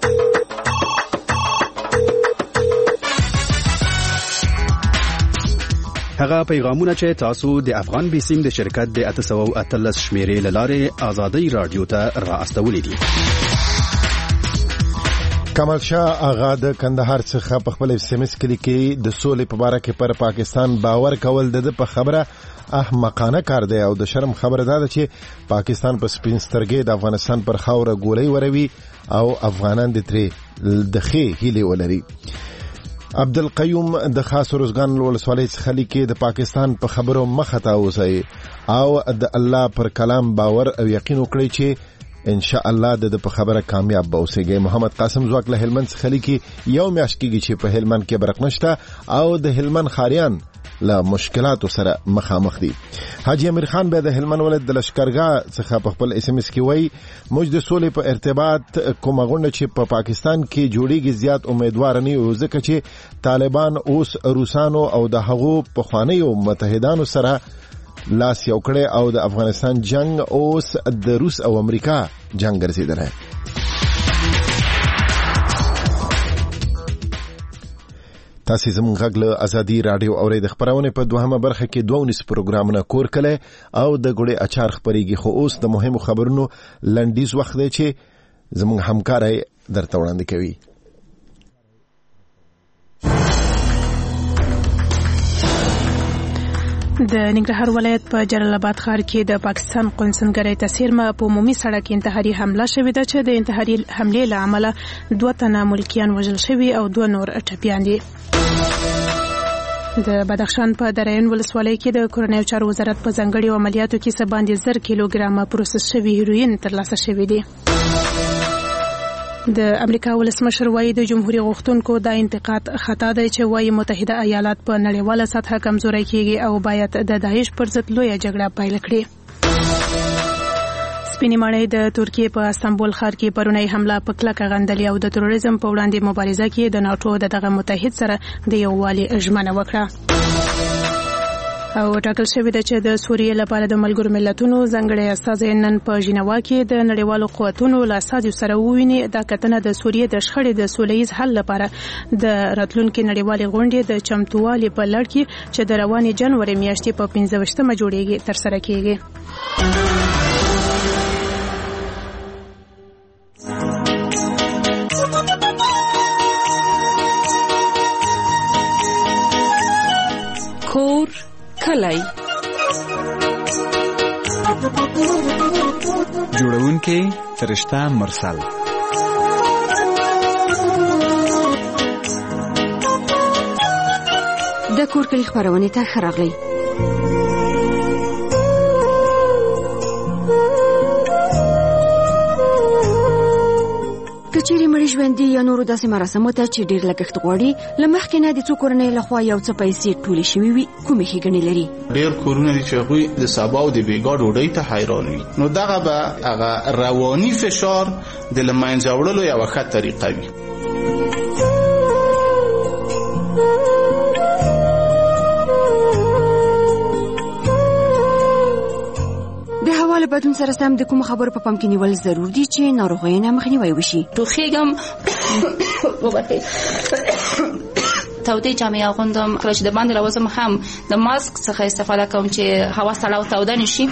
هغه پیغامونه چې تاسو د افغان بیسیم د شرکت د اته سوه او اتلس شمیرې له لارې ازادي رادیو ته را استولې دي. کمال شاه آغا د کندهار څخه په خپل اس ام اس کې لیکي د سولې په اړه کې پر پاکستان باور کول د په خبره احمقانه کار دی او د شرم خبره ده چې پاکستان په سپین سترګې د افغانستان پر خاوره ګولۍ وروي او افغانان د ترې د خې هیله ولري. عبدالقیوم د خاص روزګان ولسوالۍ څخه لیکي د پاکستان په خبرو مخه تا اوسئ او د الله پر کلام باور او یقین وکړئ چې ان شاء الله د په خبره کامیاب به اوسئ. محمد قاسم زواک له هلمند څخه لیکي یو میاشت کېږي چې په هلمند کې برق نشته او د هلمند خاریان له مشکلاتو سره مخامخ دي. حاجی امیر خان به د هلمند ولایت د لشکرګاه څخه په خپل اس ام اس کې وایي موږ د سولې په ارتباط کومه غونډه چې په پاکستان کې جوړیږي زیات امیدوار نه یو ځکه چې طالبان اوس روسانو او د هغو پخوانیو متحدانو سره لاس یو کړي او د افغانستان جنگ اوس د روس او امریکا جنگ ګرځیدلی. تاسو زموږ غږ له ازادي رادیو اورئ. د خبرونه په دوهمه برخه کې دوه ونیس پروګرامونه کور کله او د ګړې اچار خبريږي خو اوس د مهمو خبرونو لنډیز وخت دی چې زموږ همکارای درته وړاندې کوي. د ننګرهار ولایت په جلال آباد ښار کې د پاکستان قونسلګرۍ ته څیرمه په عمومي سړک انتحاري حمله شوې ده چې د انتحاري حملې له امله دوه تنه ملکیان وژل شوي او دوه نور ټپیان دي. د بدخشان په درعین ولسوالۍ کې د کورنیو چارو وزارت په ځانګړي عملیاتو کې څه باندې زر کیلوګرامه پروسس شوي هیروین ترلاسه شوي دي. د امریکا ولسمشر وایي د جمهوریت غوښتونکو دا انتقاد خطا دی چې وایي متحده ایالات په نړیواله سطحه کمزوري کیږي او باید د داعش پر ضد لویه جګړه پیل کړي. سپینې ماڼۍ د ترکیې په استانبول ښار کې پرونی حمله په کلکه غندلې او د تروریزم په وړاندې مبارزه کې د ناټو د دغه متحد سره د یووالي ژمنه وکړه. او ټاکل شوې ده چې د سوریې لپاره د ملګرو ملتونو ځانګړی استازی نن په ژینوا کې د نړیوالو قوتونو له استازو سره وویني. دا کتنه د سوریې د شخړې د سولهییز حل لپاره د راتلونکي نړیوالې غونډې د چمتووالي په لړ کې چې د روانې جنوري میاشتې په پنځه ویشتمه جوړیږي ترسره کیږي. کور کلی جوړونکې فرشته مرسل د کور کلی خبرونه ته ښه راغلی. کچېرې مړي ژوندي یا نورو داسې مراسمو ته چې ډېر لګښت غواړي له مخکې نه د څو کورنۍ لخوا یو څه پیسې ټولې شوي وي کومې ښېګڼې لري. ډېر کورونه دي چې هغوی د سبا او د بېګا ډوډۍ ته حیران وي نو دغه به هغه رواني فشار د له منځه وړلو یوه ښه طریقه وي. د بدلون سره سم د کوم خبرو په پام کې نیول ضرور دي چې ناروغیو نه مخنیوی وشي. ټوخیږم وبخښئ تودې جامې اغوندم کله چې د باندې راوځم هم د ماسک څخه استفاده کوم چې هوا سړه او توده نشي.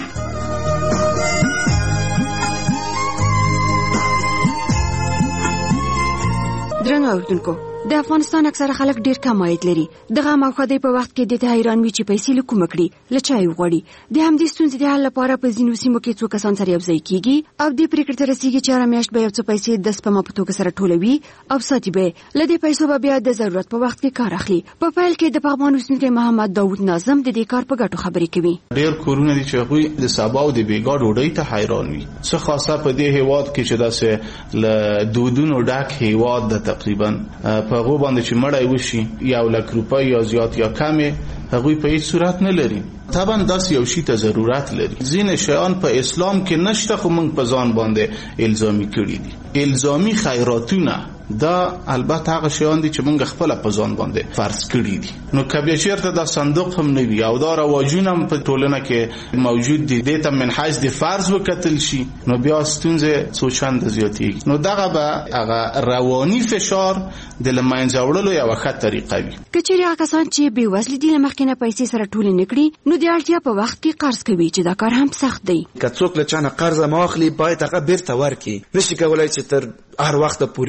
درنو اوریدونکو د افغانستان اکثره خلک ډیر کم عاید لري. دغه موخه په وخت کې د حیران وي چې پیسې له کومه کړي له چا یې وغواړي. د همدې ستونزې د حل لپاره په ځینو سیمو کې څو کسان سره یوځای کیږي او د پریکړې ته رسیږي چې هره میاشت به یو څه پیسې د سپما په توګه سره ټولوي او ساتي به. له دې پیسو به بیا د ضرورت په وخت کې کار اخلي. په پیل کې د پغمان اوسیدونکی محمد داوود ناظم د دې کار په ګټو خبرې کوي. ډیر کورونه دي چې هغوی د سبا او د بېګا ډوډۍ ته حیران وي څه خاصه په دې هیواد کې چې داسې له دودونو ډک هیواد د تقریبا په هغو باندې چې وشي یو لک روپۍ یا زیات یا کمې هغوی په هیڅ صورت نه لري. طبعا داسې یو شي ته ضرورت لري. ځینې شیان په اسلام کې نشته خو موږ په ځان باندې الزامي کړي دي. الزامي خیراتونه دا البته هغه شیان دي چې موږ خپل په ځان باندې فرض کړي دي. نو کبه چیرته دا صندوق هم نه وي او دا رواجونه هم په ټولنه کې موجود دي د ته من حیث د فرض وکتل شي نو بیا ستونزه څو چند زیاتېږي. نو دغه به هغه رواني فشار د لمنځه وړلو یوه ښه طریقه وي. کچېرې هغه کسان چې بې وزلي دي له مخکې نه پیسې سره ټولې نه کړي نو د اړتیا په وخت کې قرض کوي چې دا کار هم سخت دی. که څوک له چا نه قرض ماخلي باید هغه بیرته ورکړي. نشي کولای چې تر هر وخت پورې وغړي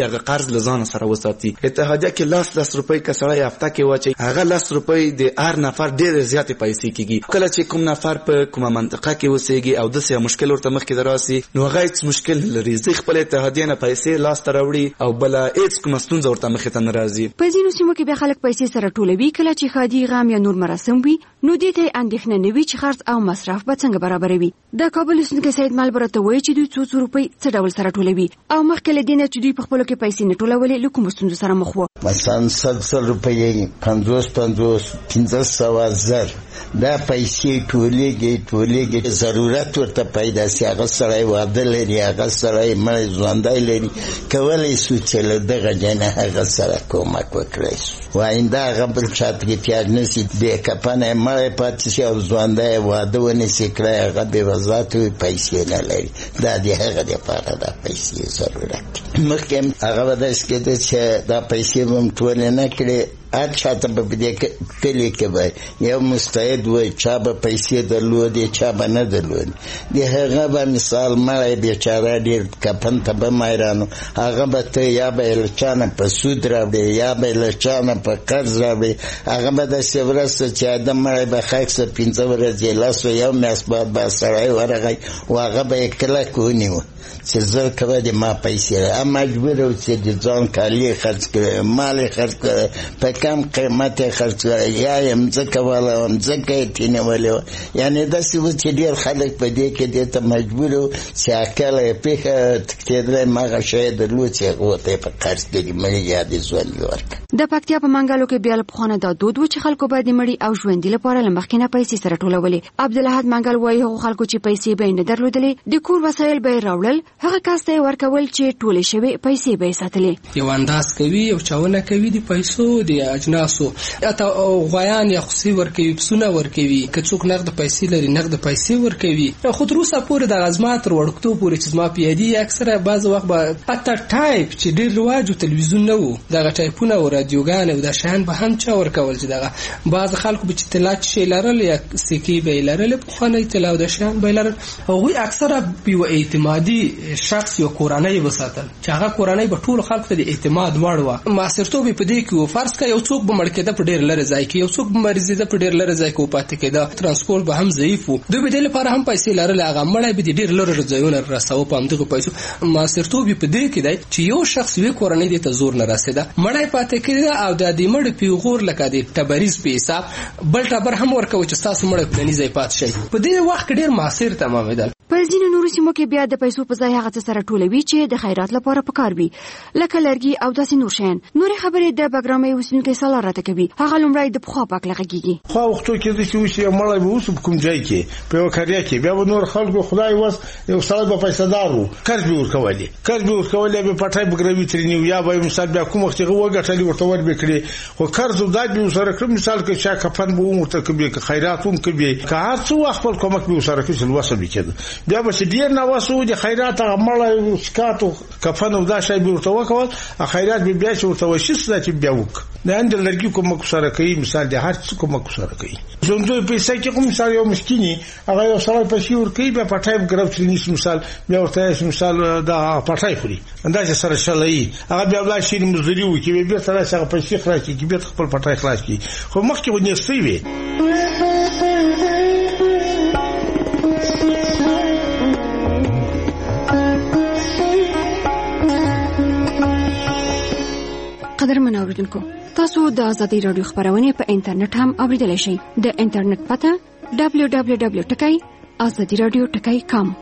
هغه قرض لزان سره وساتي. اتحادیه کې لاس لاس روپۍ کسړی هفته کې واچي هغه لاس روپۍ د هر نفر ډېر زیاتې پیسې کیږي. کله چې کوم نفر په کومه منطقه کې اوسېږي او داسې مشکل ورته مخکې دراسي نو هغه هیڅ مشکل نه لري، زه خپل اتحادیه نه پیسې لاس ته راوړي او بل هیڅ کومه ستونزه ورته مخې ته نه راځي. په ځینو سیمو کې به خلک پیسې سره ټولوي، کله چې ښادي غم یا نور مراسم وي نو دې ته اندېښنه نه وي چې خرڅ او مصرف به څنګه برابروي. د کابل اوسېدونکی سید ملبر ته وایي چې دوی څو څو روپۍ څه ډول سره ټولوي او مخکې له دې نه چې دوی په خپلو کې پیسې نه ټولولې له کومو ستونزو سره مخ وو. مثلا سل سل روپۍ پنځوس پنځوس پنځه سوه زر دا پیسې ټولېږي ټولېږي ضرورت ورته پیدا سي، هغه سړی واده لري، هغه سړی مړی ژوندی لري، کولی سو چې له دغه ځای نه هغه سره کومک وکړی سو. آینده هغه بل چا ته احتیاج نه سي، د کفنه مړی پاتې شي او ژوندی واده ونسي کړی، هغه بېوزات وي، پیسې نه لري. دا د هغه دپاره دا پیسې ضرورت دي. مخکې هغه به داسې کېده چې دا پیسې به م ټولې نه کړې، هر چا ته به په دې کلي کې به یو مستعد وای، چا به پیسې درلودې چا به نه درلودې. د هغه به مثال مړی بیچاره ډېر کفن ته به مایرانو، هغه به ته یا به یې له چا نه په سود راوړې یا به یې له چا نه په قرض راوړې. هغه به داسې ورځ سه چې اده مړی به ښخ سه پنځه ورځې لس یو میاشت بعد به سړی ورغی و هغه به یې کلک ونیو چې زر کوه د ما پیسې را مجبور و چې د ځان کالي خرڅ کړی، مال یې خرڅ کړی، په کم قیمت یې خرڅ کړی، یا یې مځکه واله وه مځکه یې تینولې وه. یعنې داسې و چې ډېر خلک په دې کې دې ته مجبور و چې عقله یې پېښه تکتېدلی هماغه شی یې درلود چې هغو ته یې په قرض کړي مړي یا د ژوندي ورکړه. د پکتیا په منګلو کې بیا له پخوانه دا دود و چې خلکو به د مړي او ژوندي لپاره له مخکې نه پیسې سره ټولولې. عبدالاحد منګل وایي هغو خلکو چې پیسې به یې نه درلودلې د کور وسایل به یې راوړل، هغه کس ته یې ورکول چې ټولې شوې پیسې به یې ساتلې. یو انداز کوي یو چاونه کوي د پیسو د اجناسو، اته غویان یا خوسي ورکوي، پسونه ورکوي، که څوک نقد پیسې لري نقد پیسې ورکوي. خو تر اوسه پورې د غزما تر وړکتوب پورې چې زما په یادي اکثره بعض وخت به حتی ټایپ چې ډېر رواج و تلویزیون نه و، دغه ټایپونه او رادیوګانې او دا شیان به هم چا ورکول چې دغه بعض خلکو به چې طلا شی لرل یا سکې به یې لرل، پخوانۍ طلا او دا شیان به یې لرل. هغوی اکثره یوه اعتمادي شخص یو کورنۍ به ساتل چې هغه کورنۍ به ټولو خلکو ته د اعتماد وړ وه. معاصرتوب یې په دې کې و. فرض کړه یو څوک به مړ کېده په ډېر لرې ځای کې، یو څوک به مریضېده په ډېر لرې ځای کې وپاتې کېده، ترانسپورټ به هم ضعیف و، دوی به دې لپاره هم پیسې لرلې، هغه مړی به د ډېر لرې ځایونه رساوه په همدغو پیسو. معاصرتوب یې په دې کې دی چې یو شخص یوې کورنۍ دې ته زور نه رسېده، مړی پاتې کېده او د دې مړي پیغور لکه د تبریز په حساب بل ټبر هم ورکوه چې ستاسو مړی فلاني ځای پاتې شي. په دې وخت کې ډېر معاصر تمامېدل. په ځینو نورو سیمو کې بیا د پیسو په ځای هغه څه سره ټولوي چې د خیرات لپاره پکار وي، لکه لرګي او داسې نور شیان. نورې خبرې د بګرامۍ اوسېدونکی سالار راته کوي. هغه لومړی د پخوا په هکله غږېږي. پخوا وختو کې داسې و چې یو مړی به اوس په کوم ځای کې په یوه قریه کې بیا به نور خلکو خدای وس یو سړی به پیسهدار و، قرض به ورکولې قرض به ورکولې بیا پټی به ګروي ترېني یا به یې مثال بیا کوم وخت هغه وګټلې ورته ور به کړې، خو قرض او داد به ورسره کړه. مثال که چا کفن به هم ورته کوي، که خیرات هم کوي، که هر څه وخت خپل کومک به ورسره کوي چې لوسه به کېده. بیا به چې ډېر ناوسه د خیرات هغه مړی سکات او کفن او دا شی به ورته وکول، خیرات به بیا چې ورته وشي څه چې بیا وک د اند لرګي کومک سره کوي، مثال د هر څه کومک سره کوي. ژوندوی پیسې کې کوم مثال یو مسکینی هغه یو سړی پیسې ورکوي بیا پټای ګرو ترېني مثال بیا ورته مثال دا پټای خوري اندازې سره شلایي، هغه بیا بل شي مزدوري وکړي بیا سره هغه پیسې خلاص کړي بیا خپل پټای خلاص کړي. خو مخکې ونیستې وي. قدرمن اوریدونکو، تاسو د آزادۍ راډیو خبرونه په انټرنیټ هم اوریدلای شئ. د انټرنیټ پته دبلیو دبلیو دبلیو ټکی آزادي رادیو ټکی کام.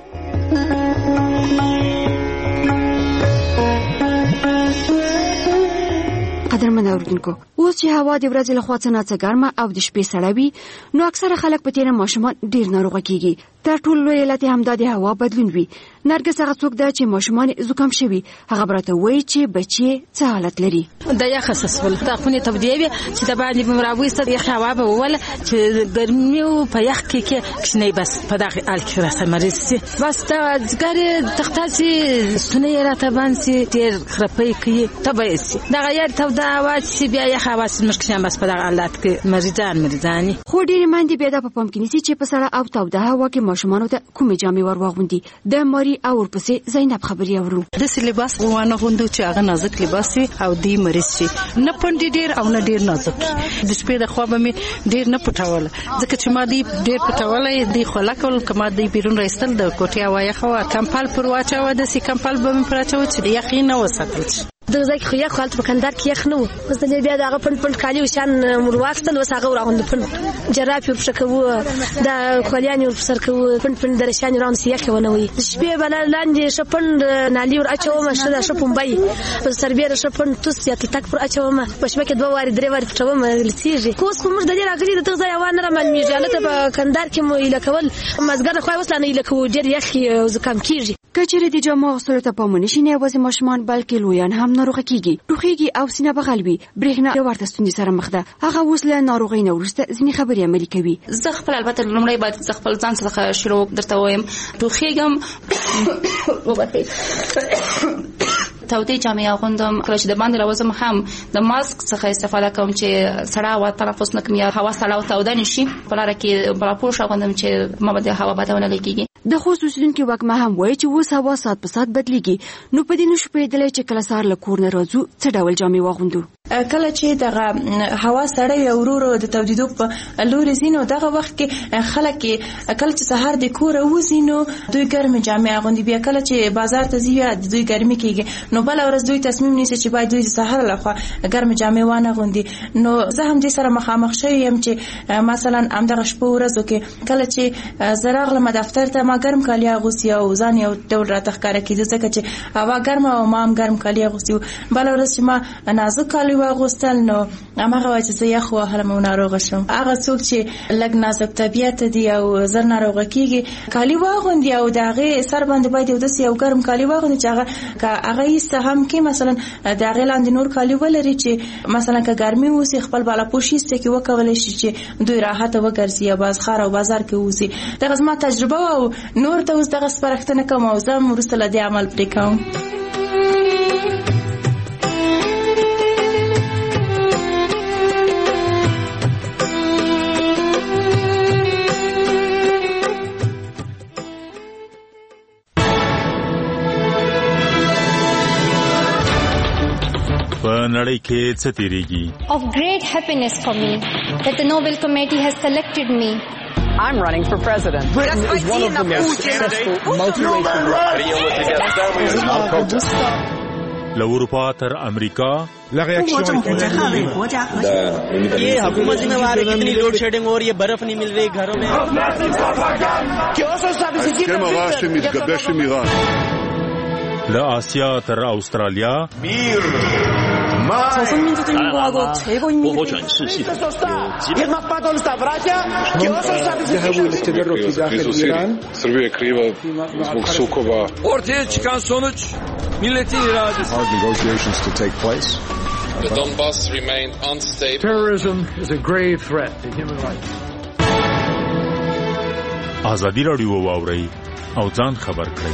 قدرمن اوریدونکو، اوس چې هوا د ورځې له خوا څه ناڅه ګرمه او د شپې سړه وي، نو اکثره خلک په تیره ماشومان ډیر ناروغه کیږي. تر ټولو لوی علت همدا د هوا بدلون وي. نرګس هغه څوک ده چې ماشومان زکام شوي، هغه براته وایي چې بچي څه حالت لري. د یخ خصول د خونې تودې وي چې د باندې مراويسته یخ هوا به ول چې ګرمي او په یخ کې کې کښنی بس په دغه حال کې راځي مریض سي بس دا ځګر تختاسي سنې راته باندې ډیر خرپې کوي تبعسي دا غیر تودا هوا چې بیا یخ هوا مشکل بس په دغه حالت کې مریضان مریضانی. خو ډیر مندي بیا د په پام کې نيسي چې په سړه او تودا هوا کې ماشومان ته کومې جامې ور واغوندي. د ماري خبري او ورپسې زینب خبري اورو. د لباس وانه غوندو چې هغه نازک لباس وي او دی مریض شي نه پندې ډیر او نه ډیر نازک. د شپې د خواب مې ډیر نه پټول ځکه چې ما دی ډیر پټولای دی خلکول کما دی بیرون راستل د کوټیا وای خو کمپل پر واچو د سی کمپل به مې پراچو چې د یقین نه وساتل د ځکه خو یو خالت په کندار کې یخ نه و. اوس د بیا دغه پند پند کالی وشان مرواختل وساغه وراغوند پند جرافي ورشکو د کولیان ورسر کو پند پند درشان ران سیخ ونوي شپې بل لاندې شپند نالي ور اچوم شدا شپم بای په سربېره شپند توس یا تک پر اچوم په شپه کې دوه واری درې واری چوم لسیږي کوس کوم د دې راغلي د تغذیه وانه را مل میجاله په کندار کې مو الکول مزګر خو وسلانه الکو ډیر یخ زکام کیږي. کچېره د جامو غسلو ته پامونه شي نه یوازې ماشومان بلکې لویان هم ناروغه کیږي. ټوخیږي او سینه بغلوي. برېښنا د ورته ستونزې سره مخ ده. هغه اوس له ناروغۍ نه وروسته ځینې خبرې عملي کوي. زه خپل البته لومړی باید زه خپل ځان څخه شروع درته وایم. ټوخیږم وبته تودې جامې اغوندم کله چې د باندې راوځم هم د ماسک څخه استفاده کوم چې سړه هوا تنفس نه کوم یا هوا سړه او توده نشي. په لاره کې بلاپوش اغوندم چې ما به هوا بده ونه لګيږي. د خصوصي کې وکمه هم وایي چې اوس هوا سات په سات بدلېږي. نو په دې نشو پیدلې چې کله سار له کور نه راځو څه ډول جامې واغوندو. کله چې دغه هوا سړه وي ورورو د تودیدو په لوري زینو دغه وخت کې خلک کله چې سهار د کور وزینو دوی ګرمه جامې اغوندي. بیا کله چې بازار ته ځي د دوی ګرمي کېږي نو بل ورځ دوی تصمیم نیسي چې باید دوی سهار لخوا ګرمه جامې وانه غوندي. نو زه هم دې سره مخامخ شوم يم چې مثلا همدغه شپه ورځو کې کله چې زراغله دفتر ته ما ګرم کالي اغوسي او ځان یو ډول راته ښکاره کېده ځکه چې هوا ګرمه او ما هم ګرم کالي اغوسي. بل ورځ چې ما نازک کالي واغوستل نو هغه وایي چې زه یخ وهلم او ناروغه شوم. هغه څوک چې لږ نازک طبیعت دي او زر ناروغه کېږي کالي واغوندي او د هغې سر باندې باید یو داسې یو ګرم کالي واغوندي چې هغه که هغه ایسته هم کې مثلا د هغې لاندې نور کالي ولري چې مثلا که ګرمي اوسي خپل بالاپوش ایسته کې وکولی شي چې دوی راحته وګرځي یا بازخار او بازار کې اوسي. دغه زما تجربه او نور ته اوس دغه سپارښتنه کوم او زه هم وروسته له دې عمل پرې کوم. نړۍ کې څه تیریږي. Of great happiness for me that the Nobel Committee has selected me. I'm running for president. Britain is one of the most successful multiracial له اروپا تر امریکا ये हुकूमत जिम्मेवार है कितनी load shedding हो रही है बर्फ नहीं मिल रही घरों में. له آسیا تر استرالیا وهو全世系的 Srbija je kriva zbog sukoba. Ortaya çıkan sonuç milletin iradesi. Hard negotiations to take place. The Donbass remained unstable. Terrorism is a grave threat to human rights. ازادي راډیو واوري او ځان خبر کړئ.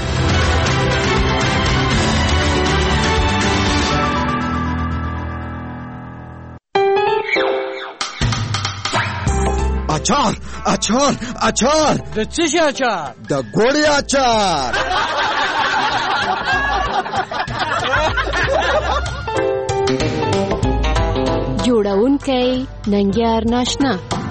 اچار اچار اچار د څه شي اچار؟ د ګوړې اچار. جوړونکی ننګیار ناشنا.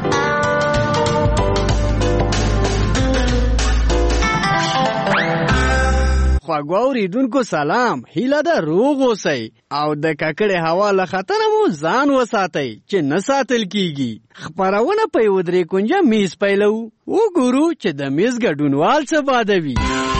خواږه اوریدونکو سلام. هیله ده روغ اوسئ او د ککړې هوا له خطره مو ځان وساتئ چې نه ساتل کیږي. خپرونه په یو درې کونجه میز پیلو. وګورو چې د میز ګډونوال څه بادوي.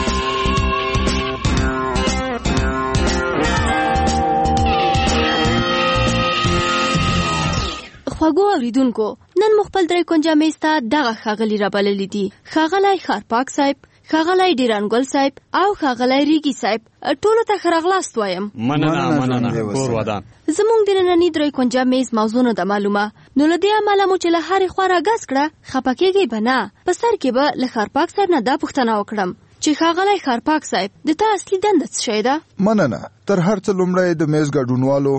خواږه اوریدونکو نن مخبل درې کونجه میز ته دغه ښاغلي رابللي دي. ښاغلی خارپاک صاحب، ښاغلی ډیرانګل صاحب او ښاغلی ریګي صاحب. ټولو ته ښه راغلاست وایم. مننه مننه کور ودان. زموږ د ننني درې کونجه میز موضوع نه ده معلومه، نو له دې امله مو چې له هرې خوا راګز کړه خفه کېږئ به نه. په سر کې به له خارپاک صاحب نه دا پوښتنه وکړم چې ښاغلی خارپاک صاحب د تا اصلي دنده څه شی ده؟ مننه. تر هر څه لومړی د میز ګډونوالو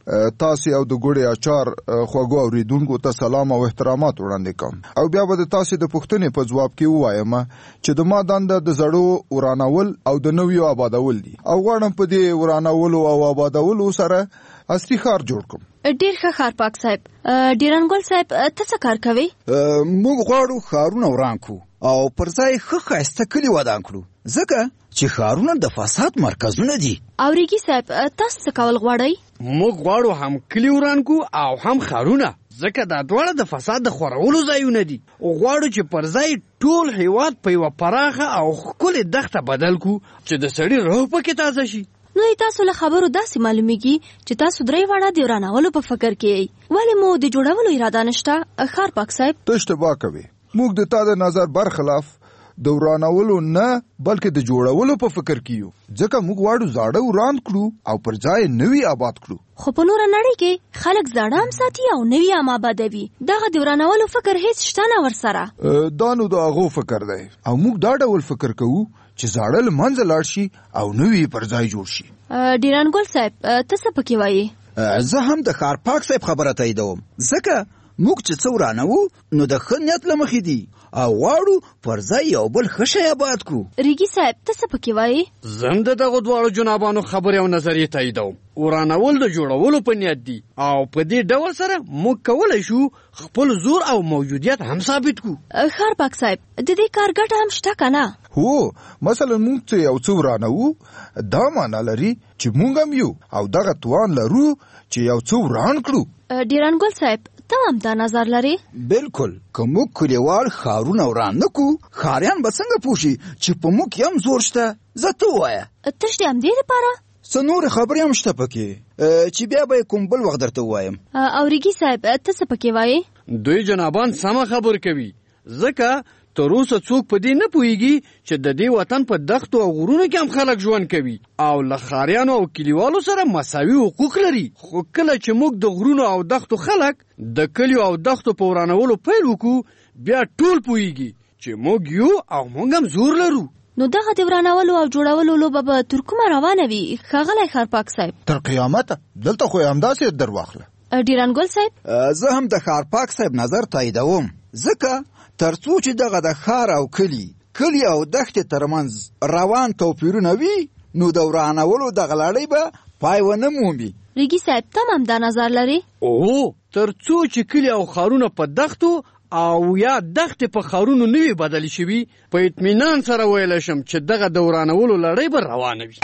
تاسو او د ګوړې اچار خواږه اوریدونکو ته سلام او احترامات وړاندې کوم او بیا به تاسو د پوښتنې په جواب کې وایم چې د ما دنده د زړو ورانول او د نویو آبادول دي او غواړم په دې ورانولو او آبادولو سره اصلي ښار جوړ کړم. ډیر ښه خارپاک صاحب. ډیرانګل صاحب ته څه کار کوي؟ موږ غواړو ښارونه وران کړو او پر ځای ښه ښایسته کلي ودان کړو ځکه چې ښارونه د فساد مرکزونه دي. او ریګي صاحب تاسو څه کول غواړئ؟ موږ غواړو هم کلي وران کړو او هم ښارونه ځکه دا دواړه د فساد د خورولو ځایونه دي. غواړو چې پر ځای ټول هیواد په یوه پراخه او ښکلې دښته بدل کړو چې د سړي روح پکې تازه شي. نو تاسو له خبرو داسې معلومیږي چې تاسو درې واړه د ورانولو په فکر کې یې. ولې مو د جوړولو اراده نشته خارپاک صاحب؟ ته اشتباه کوې. موږ د تا د نظر برخلاف د ورانولو نه بلکې د جوړولو په فکر کې یو ځکه موږ غواړو زاړه وران کړو او پر ځای نوي آباد کړو. خو په نوره نړۍ کې خلک زاړه هم ساتي او نوي هم آبادوي. دغه د ورانولو فکر هیڅ شته نه ورسره. دا نو د هغو فکر دی او موږ دا ډول فکر کوو چې زاړه له منځه لاړ شي او نوي پر ځای جوړ شي. ډیرانګل صاحب ته څه پکې وایي؟ زه هم د خارپاک صاحب خبره تاییدوم ځکه موږ چې څه ورانوو نو د ښه نیت له مخې دي او غواړو پر ځای یو بل ښه شی آباد کړو. ریګي صاحب ته څه پکې وایي؟ زه هم د دغو دواړو جنابانو خبرې او نظریې تاییدوم. ورانول د جوړولو په نیت دي او په دې ډول سره موږ کولی شو خپل زور او موجودیت هم ثابت کړو. خارپاک صاحب د دې کار ګټه هم شته که نه؟ هو مثلا موږ چې یو څه ورانوو دا معنا لري چې موږ هم یو او دغه توان لرو چې یو څه وران کړو. ډیرانګل صاحب ته هم دا نظر لري؟ بالکل. که موږ کلیوال ښارونه وران نه کړو ښاریان به څنګه پوه شي چې په موږ هم زور شته؟ زه ته ووایه. تش د همدې دپاره څه نورې خبرې هم شته پکې چې بیا به یې کوم بل وخت درته ووایم. او ریګي صاحب ته څه پکې وایي؟ دوی جنابان سمه خبر کوي ځکه تر اوسه څوک په دې نه پوهیږي چې د دې وطن په دښتو او غرونو کې هم خلک ژوند کوي او له ښاریانو او کلیوالو سره مساوي حقوق لري. خو کله چې موږ د غرونو او دښتو خلک د کلیو او دښتو په ورانولو پیل وکړو بیا ټول پوهیږي چې موږ یو او موږ هم زور لرو. نو دغه د ورانولو او جوړولو لوبه به تر کومه روانه وي ښاغلی خارپاک صاحب؟ تر قیامته. دلته خو یې همداسې در واخله. ډیرانګل صاحب زه هم د خارپاک صاحب نظر تاییدوم ځکه تر څو چې دغه د ښار او کلي کلي او دښتې ترمنځ روان توپیرونه وي نو د ورانولو دغه لړۍ به پای ونه مومي. ریګي صاحب ته هم دا نظر لري؟ او تر څو چې کلي او ښارونه په دښتو او یا دښتې په ښارونو نه وي بدلې شوي په اطمینان سره ویلی شم چې دغه د ورانولو لړۍ به روانه وي.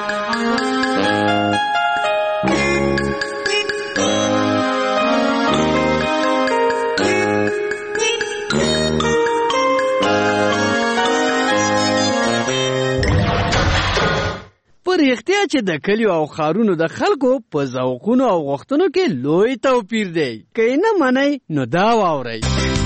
په رښتیا چې د کلیو او ښارونو د خلکو په ذوقونو او غوښتنو کې لوی توپیر دی. که یې نه منئ نو دا واورئ.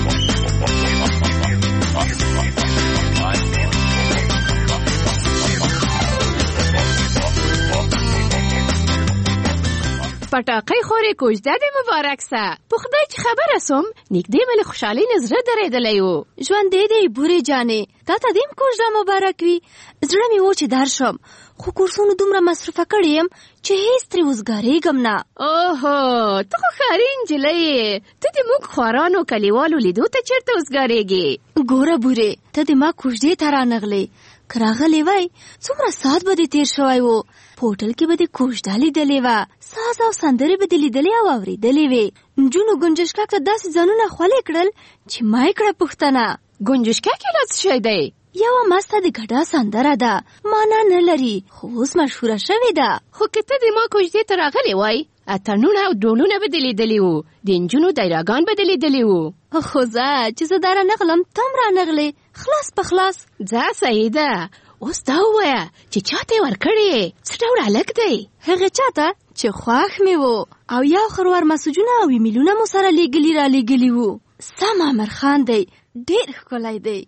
پټاقۍ خورې کوژده دې مبارک سه. په خدای چې خبره سوم نږدې مې له خوشحالۍ نه زړه درېدلی و. ژوندی دی بورې جانې تا ته دې هم کوژده مبارک وي. زړه مې و چې درشم خو کورسونو دومره مصرفه کړې یم چې هیڅ ترې وزګارېږم نه. اوهو ته خو ښاري نجلۍ یې. ته د موږ خوارانو کلیوالو لیدو ته چېرته وزګارېږې؟ ګوره بورې ته د ما کوژدې ته رانغلې که راغلی وای څومره ساعت به دې تېر شوی و. په هوټل کې به دې کوژده لیدلې وه. ساز او سندرې به دې لیدلې او اورېدلې وې. نجونو ګنجشکک ته داسې ځانونه خولې کړل چې ما یې کړه پوښتنه ګنجشکک یې لا څه شی دی؟ یوه مسته د ګډا سندره ده معنا نه لري خو اوس مشهوره شوې ده. خو که ته د ما کوژدې ته راغلی وای اتڼونه او ډولونه به دې لیدلي وو. د نجونو دایراګان به دې لیدلي وو. خو زه چې زه دا رانغلم ته هم رانغلې خلاص په خلاص. ځه صحیح ده. اوس دا ووایه چې چا ته یې ورکړې څه ډول هلک دی؟ هغې چا ته چې خوښ مې و او یو خروار مسجونه او ایمیلونه مو سره لیږلي را لیږلي وو. سم امرخان دی ډېر ښکلی دی.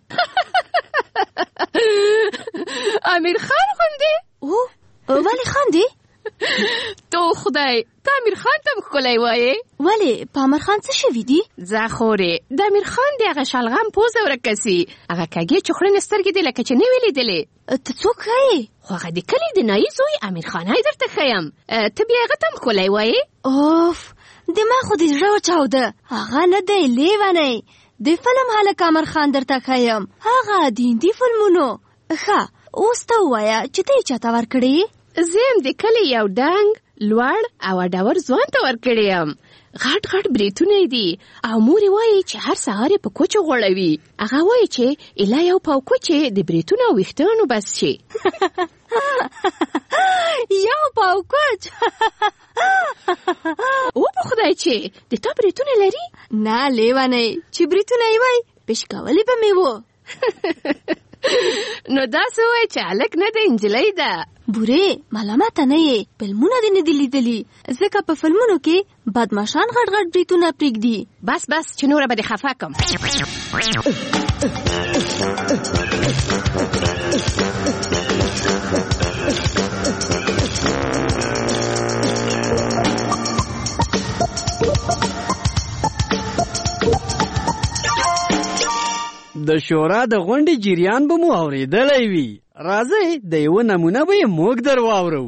امیر خان غوندې؟ او ولې خاندې؟ تو خدای ته امیر خان ته ښکلی وایې ولې په امیر خان څه شوي دي ځه خورې د امیر خان د هغه شلغم پوزه ورکه سي هغه کږې چوخړنې سترګې دې لکه چې نه وې لیدلې ته څوک ښایې خو هغه د کلي د نایي زوی امیر خانای درته ښیم ته بیا هغه ته هم ښکلی وایې اوف دماغ خو دې زړه وچاوده هغه نه دی لیونی د فلم هلک امیر خان درته ښیم هغه د هندي فلمونو ښه اوس ته ووایه چې ته یې چاته ورکړې زه هم د کلي یو ډنګ لوړ او ډور ځوان ته ورکړی یم غټ غټ بریتونه دي او مور یې وایي چې هر سهار یې په کوچو غوړوي هغه وایي چې ایله یو پاو کوچې د بریتونو او ویښتانو بس شي یو پاو کوچ او په خدای چې د تا بریتونه لري نه لیونی چې بریتونه یې وای پیش کولی به مې و نو داسې وای چې هلک نه دی نجلۍ ده بورې ملامته نه یې فلمونه دې نه دي لیدلي ځکه په فلمونو کې بدماشان غټ غټ بریتونه پرېږدي بس بس چې نوره به دې خفه کړم د شورا د غونډې جریان به مو اورېدلی وي راځئ د یوه نمونه به یې موږ در واورو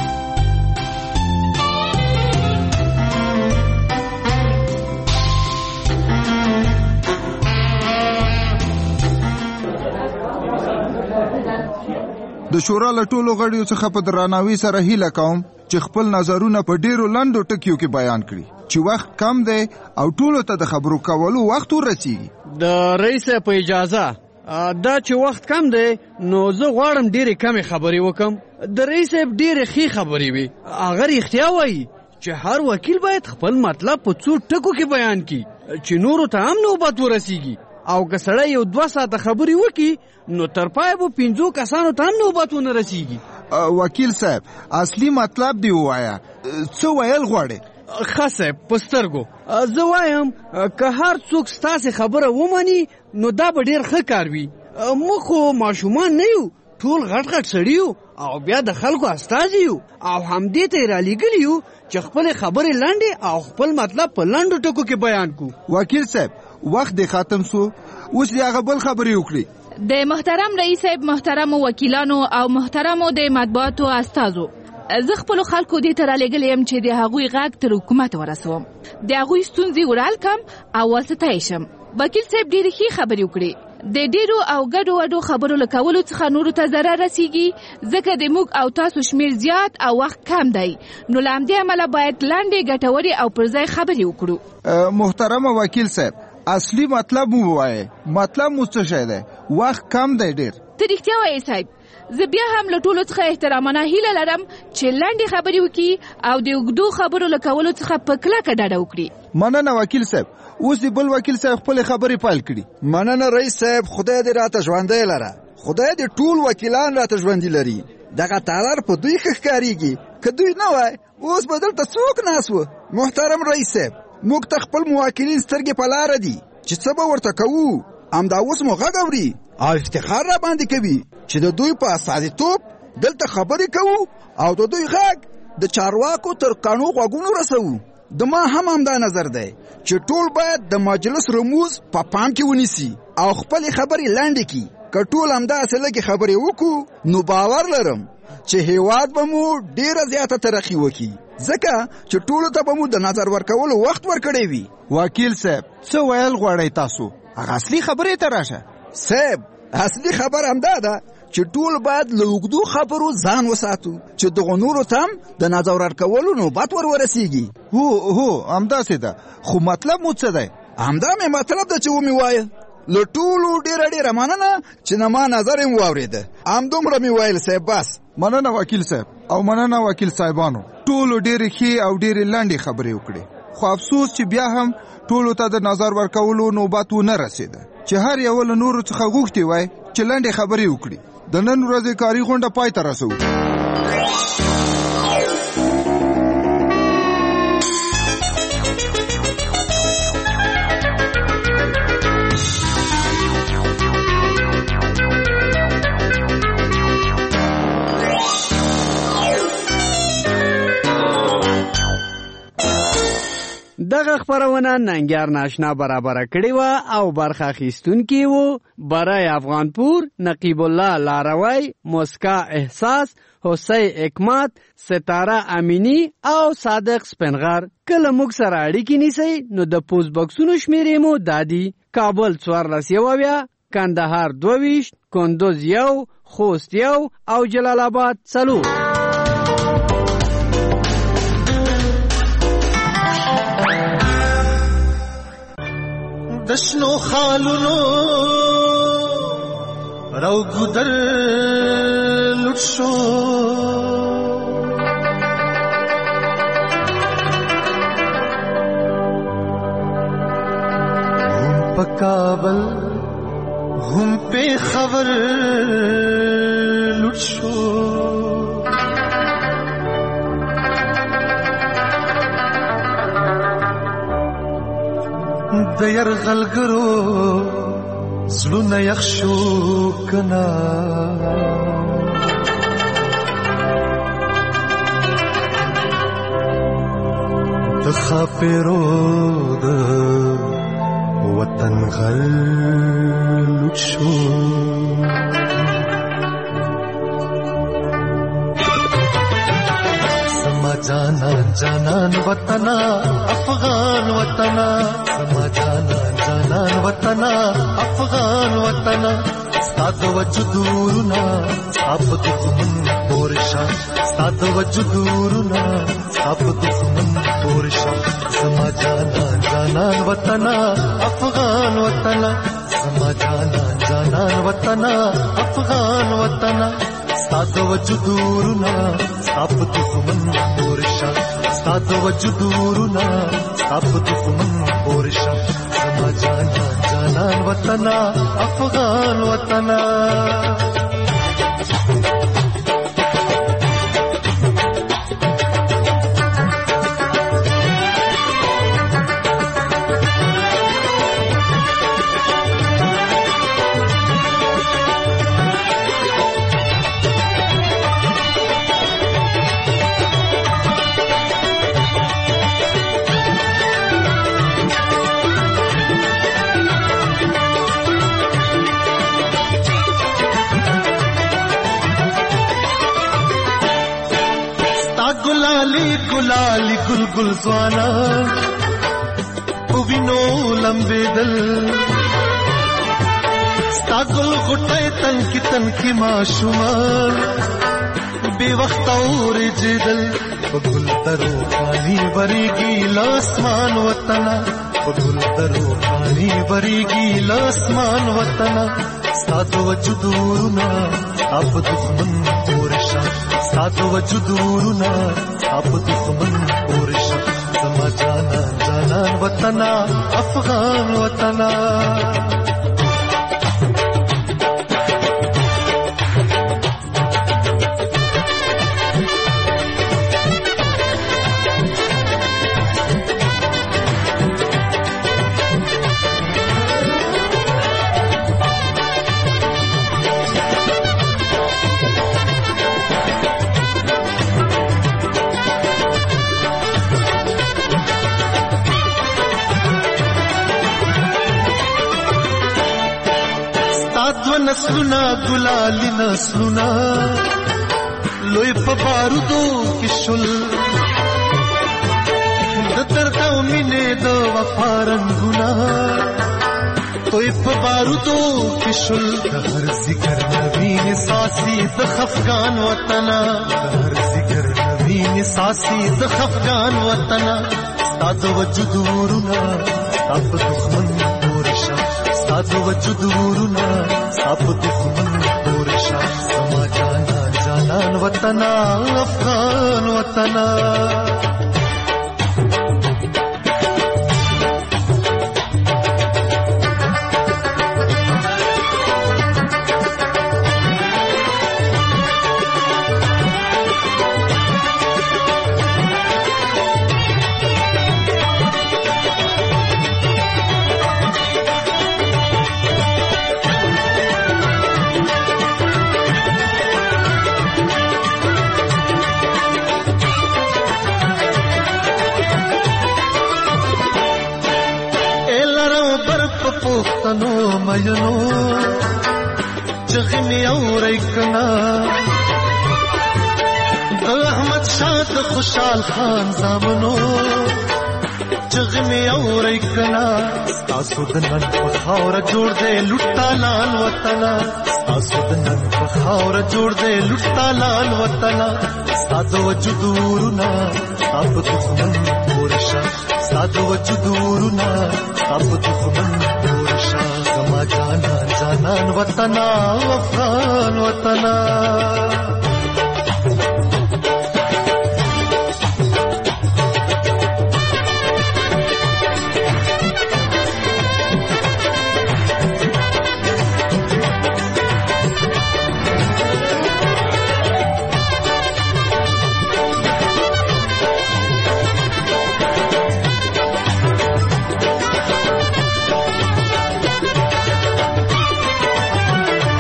د شورا له ټولو غړیو څخه په درناوي سره هیله کوم چې خپل نظرونه په ډیرو لنډو ټکیو کې بیان کړي چې وخت کم دی او ټولو ته د خبرو کولو وخت ورسیږي د رئیس په اجازه دا چې وخت کم دی نو زه غواړم ډېرې کمې خبرې وکم د رئیس ډېرې ښې خبرې وي هغه رښتیا وایي چې هر وکیل باید خپل مطلب په څو ټکو کې بیان کړي چې نورو ته هم نوبت ورسیږي او که سړی یو دوه ساعته خبرې وکړي نو تر پایه به پنځو کسانو ته هم نوبت ونه رسیږي وکیل صاحب اصلي مطلب دی ووایه څه ویل غواړې ښه صاحب په سترګو زه وایم که هر څوک ستاسې خبره ومني نو دا به ډېر ښه کار وي موږ خو ماشومان نه یو ټول غټ غټ سړي یو او بیا د خلکو استازي یو او همدې ته یې رالیږلي یو چې خپلې خبرې لنډې او خپل مطلب په لنډو ټکو کې بیان کړو وکیل صاحب وخت دې ختم سو اوس دې هغه بل خبرې وکړي د محترم رئیس صاحب محترمو وکیلانو او محترمو د مطبوعاتو استازو زه خپلو خلکو دې ته رالیږلی یم چې د هغوی غږ تر حکومت ورسوم د هغوی ستونزې ورحل کړم او واسطه یې شم وکیل صاحب ډېرې ښې خبرې وکړې د ډېرو او ګډو وډو خبرو له کولو څخه نورو ته ضرر رسیږي ځکه د موږ او تاسو شمېر زیات او وخت کم دی نو له همدې امله باید لنډې ګټورې او پر ځای خبرې وکړو محترمه وکیل صاحب اصلي مطلب مو ووایه مطلب مو څه شی دی وخت کم دی ډېر ته رښتیا وایې صاحب زه بیا هم له ټولو څخه احترامانه هیله لرم چې لنډې خبرې وکړي او د اوږدو خبرو له کولو څخه په کلکه ډډه وکړي مننه وکیل صاحب اوس د بل وکیل صاحب خپلې خبرې پیل کړي مننه رئیس صاحب خدای دې راته ژوندی لره خدای دې ټول وکیلان راته ژوندي لري دغه تالار په دوی ښه ښکارېږي که دوی نه وای اوس به دلته څوک ناست و محترم رئیس صاحب موږ ته خپل موکلین سترګې په لاره دي چې څه به ورته کوو همدا اوس مو غږ اوري او افتخار را باندې کوي چې د دوی په استازیتوب دلته خبرې کوو او د دوی غږ د چارواکو تر کاڼو غوږونو رسوو د ما هم همدا نظر دی چې ټول باید د مجلس رموز په پا پام کې ونیسي او خپلې خبرې لنډې کړي که ټول همداسې لږې خبرې وکړو نو باور لرم چې هیواد به مو ډېره زیاته ترقي وکړي ځکه چې ټولو ته به مو د نظر ورکولو وخت ورکړی وي وکیل صاحب څه ویل غواړئ تاسو هغه اصلي خبرې ته راشه صاحب اصلي خبر همدا ده چې ټول باید له اوږدو خبرو ځان وساتو چې دغو نورو ته هم د نظر ورکولو نوبت ور ورسیږي هو هو همداسې ده خو مطلب مو څه دی همدا مې مطلب ده چې ومې وایه له ټولو ډېره ډېره مننه چې نه ما نظر یې واورېده همدومره مې ویل صاحب بس مننه وکیل صاحب او مننه وکیل صاحبانو ټولو ډېرې ښې او ډېرې لنډې خبرې وکړې خو افسوس چې بیا هم ټولو ته د نظر ورکولو نوبت ونه رسېده چې هر یو له نورو څخه غوښتي وای چې لنډې خبرې وکړي د نن ورځې کاري غونډه پای ته رسوو دغه خبرونه ننګیار ناشنا برابره کړې وه او برخه اخیستونکي وو برای افغانپور نقیب الله لاروی، مسکا احساس، حسی حکمت، ستاره امینی او صادق سپنغر. کله موږ سره اړیکې نیسئ نو د پوسټ بکسونو شمیرې مو دادي: کابل څوارلس یو اویا، کندهار دوه ویشت، کندوز یو، خوست یو او جلال آباد څلور. دشنو خالونو راو ګدر لټ شو، هم په کابل هم په خبر لټ شو، د یرغلګرو زړونه یخ شو کنا، د خاپیرو د وطن غل لوټ شو، سما جانان جانان وطنا افغان وطنا، سما جانان جانان وطنا افغان وطنا، ستاد وجودورنا اب دښمن پورشا، ستاد وجودورنا اب دښمن پورشا، سما جانان جانان وطنا افغان وطنا، سما جانان جانان وطنا افغان وطنا، ستاد وجودورنا اب دښمن پورشا، ستاد وجودورنا اب دښمن پورشا، سما جانان جانان وطنا افغان وطنا. गुलाली गुलगुल ज़वाना उविनो लंबे दल स्तागुल गुटाए तनकी तनकी माशुमा बेवक्त और जिदल बगुल तरो पानी बरेगी लासमान वतना, बगुल तरो पानी बरेगी लासमान वतना, स्ताद वजुदूरना अब दुश्मन पोरशा, स्ताद वजुदूरना अब दुश्मन पोरशा, समा जाना जाना वतना अफगान वतना. नस्लुना गुलाली नस्लुना लोई पबारुदो किशुल दर्दा मिने दो वफारंगुना तोई पबारुदो किशुल हर जिक्र नवीन सासी दखफगान वतना, हर जिक्र नवीन सासी दखफगान वतना, स्ताद वजुदूरना अब दुश्मन पोरशा, स्ताद वजुदूरना अब दुश्मन पोरशा, समा जाना जानान वतना अफगान वतना. پښتنو مینو چغې مې اورئ کنا د احمد شاه د خوشحال خان زامنو چغې مې اورئ کنا ستاسو د نن په خاوره جوړ دی لوټا لال وطنه ستاسو د نن په خاوره جوړ دی لوټا لال وطنه ستا د وجود ورونه ستا په دښمن پورې شه ستا د وجود ورونه ستا په دښمن پورې شه زما جانان جانان وطنه افغان وطنه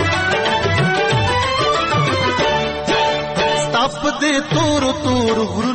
تور تور غرو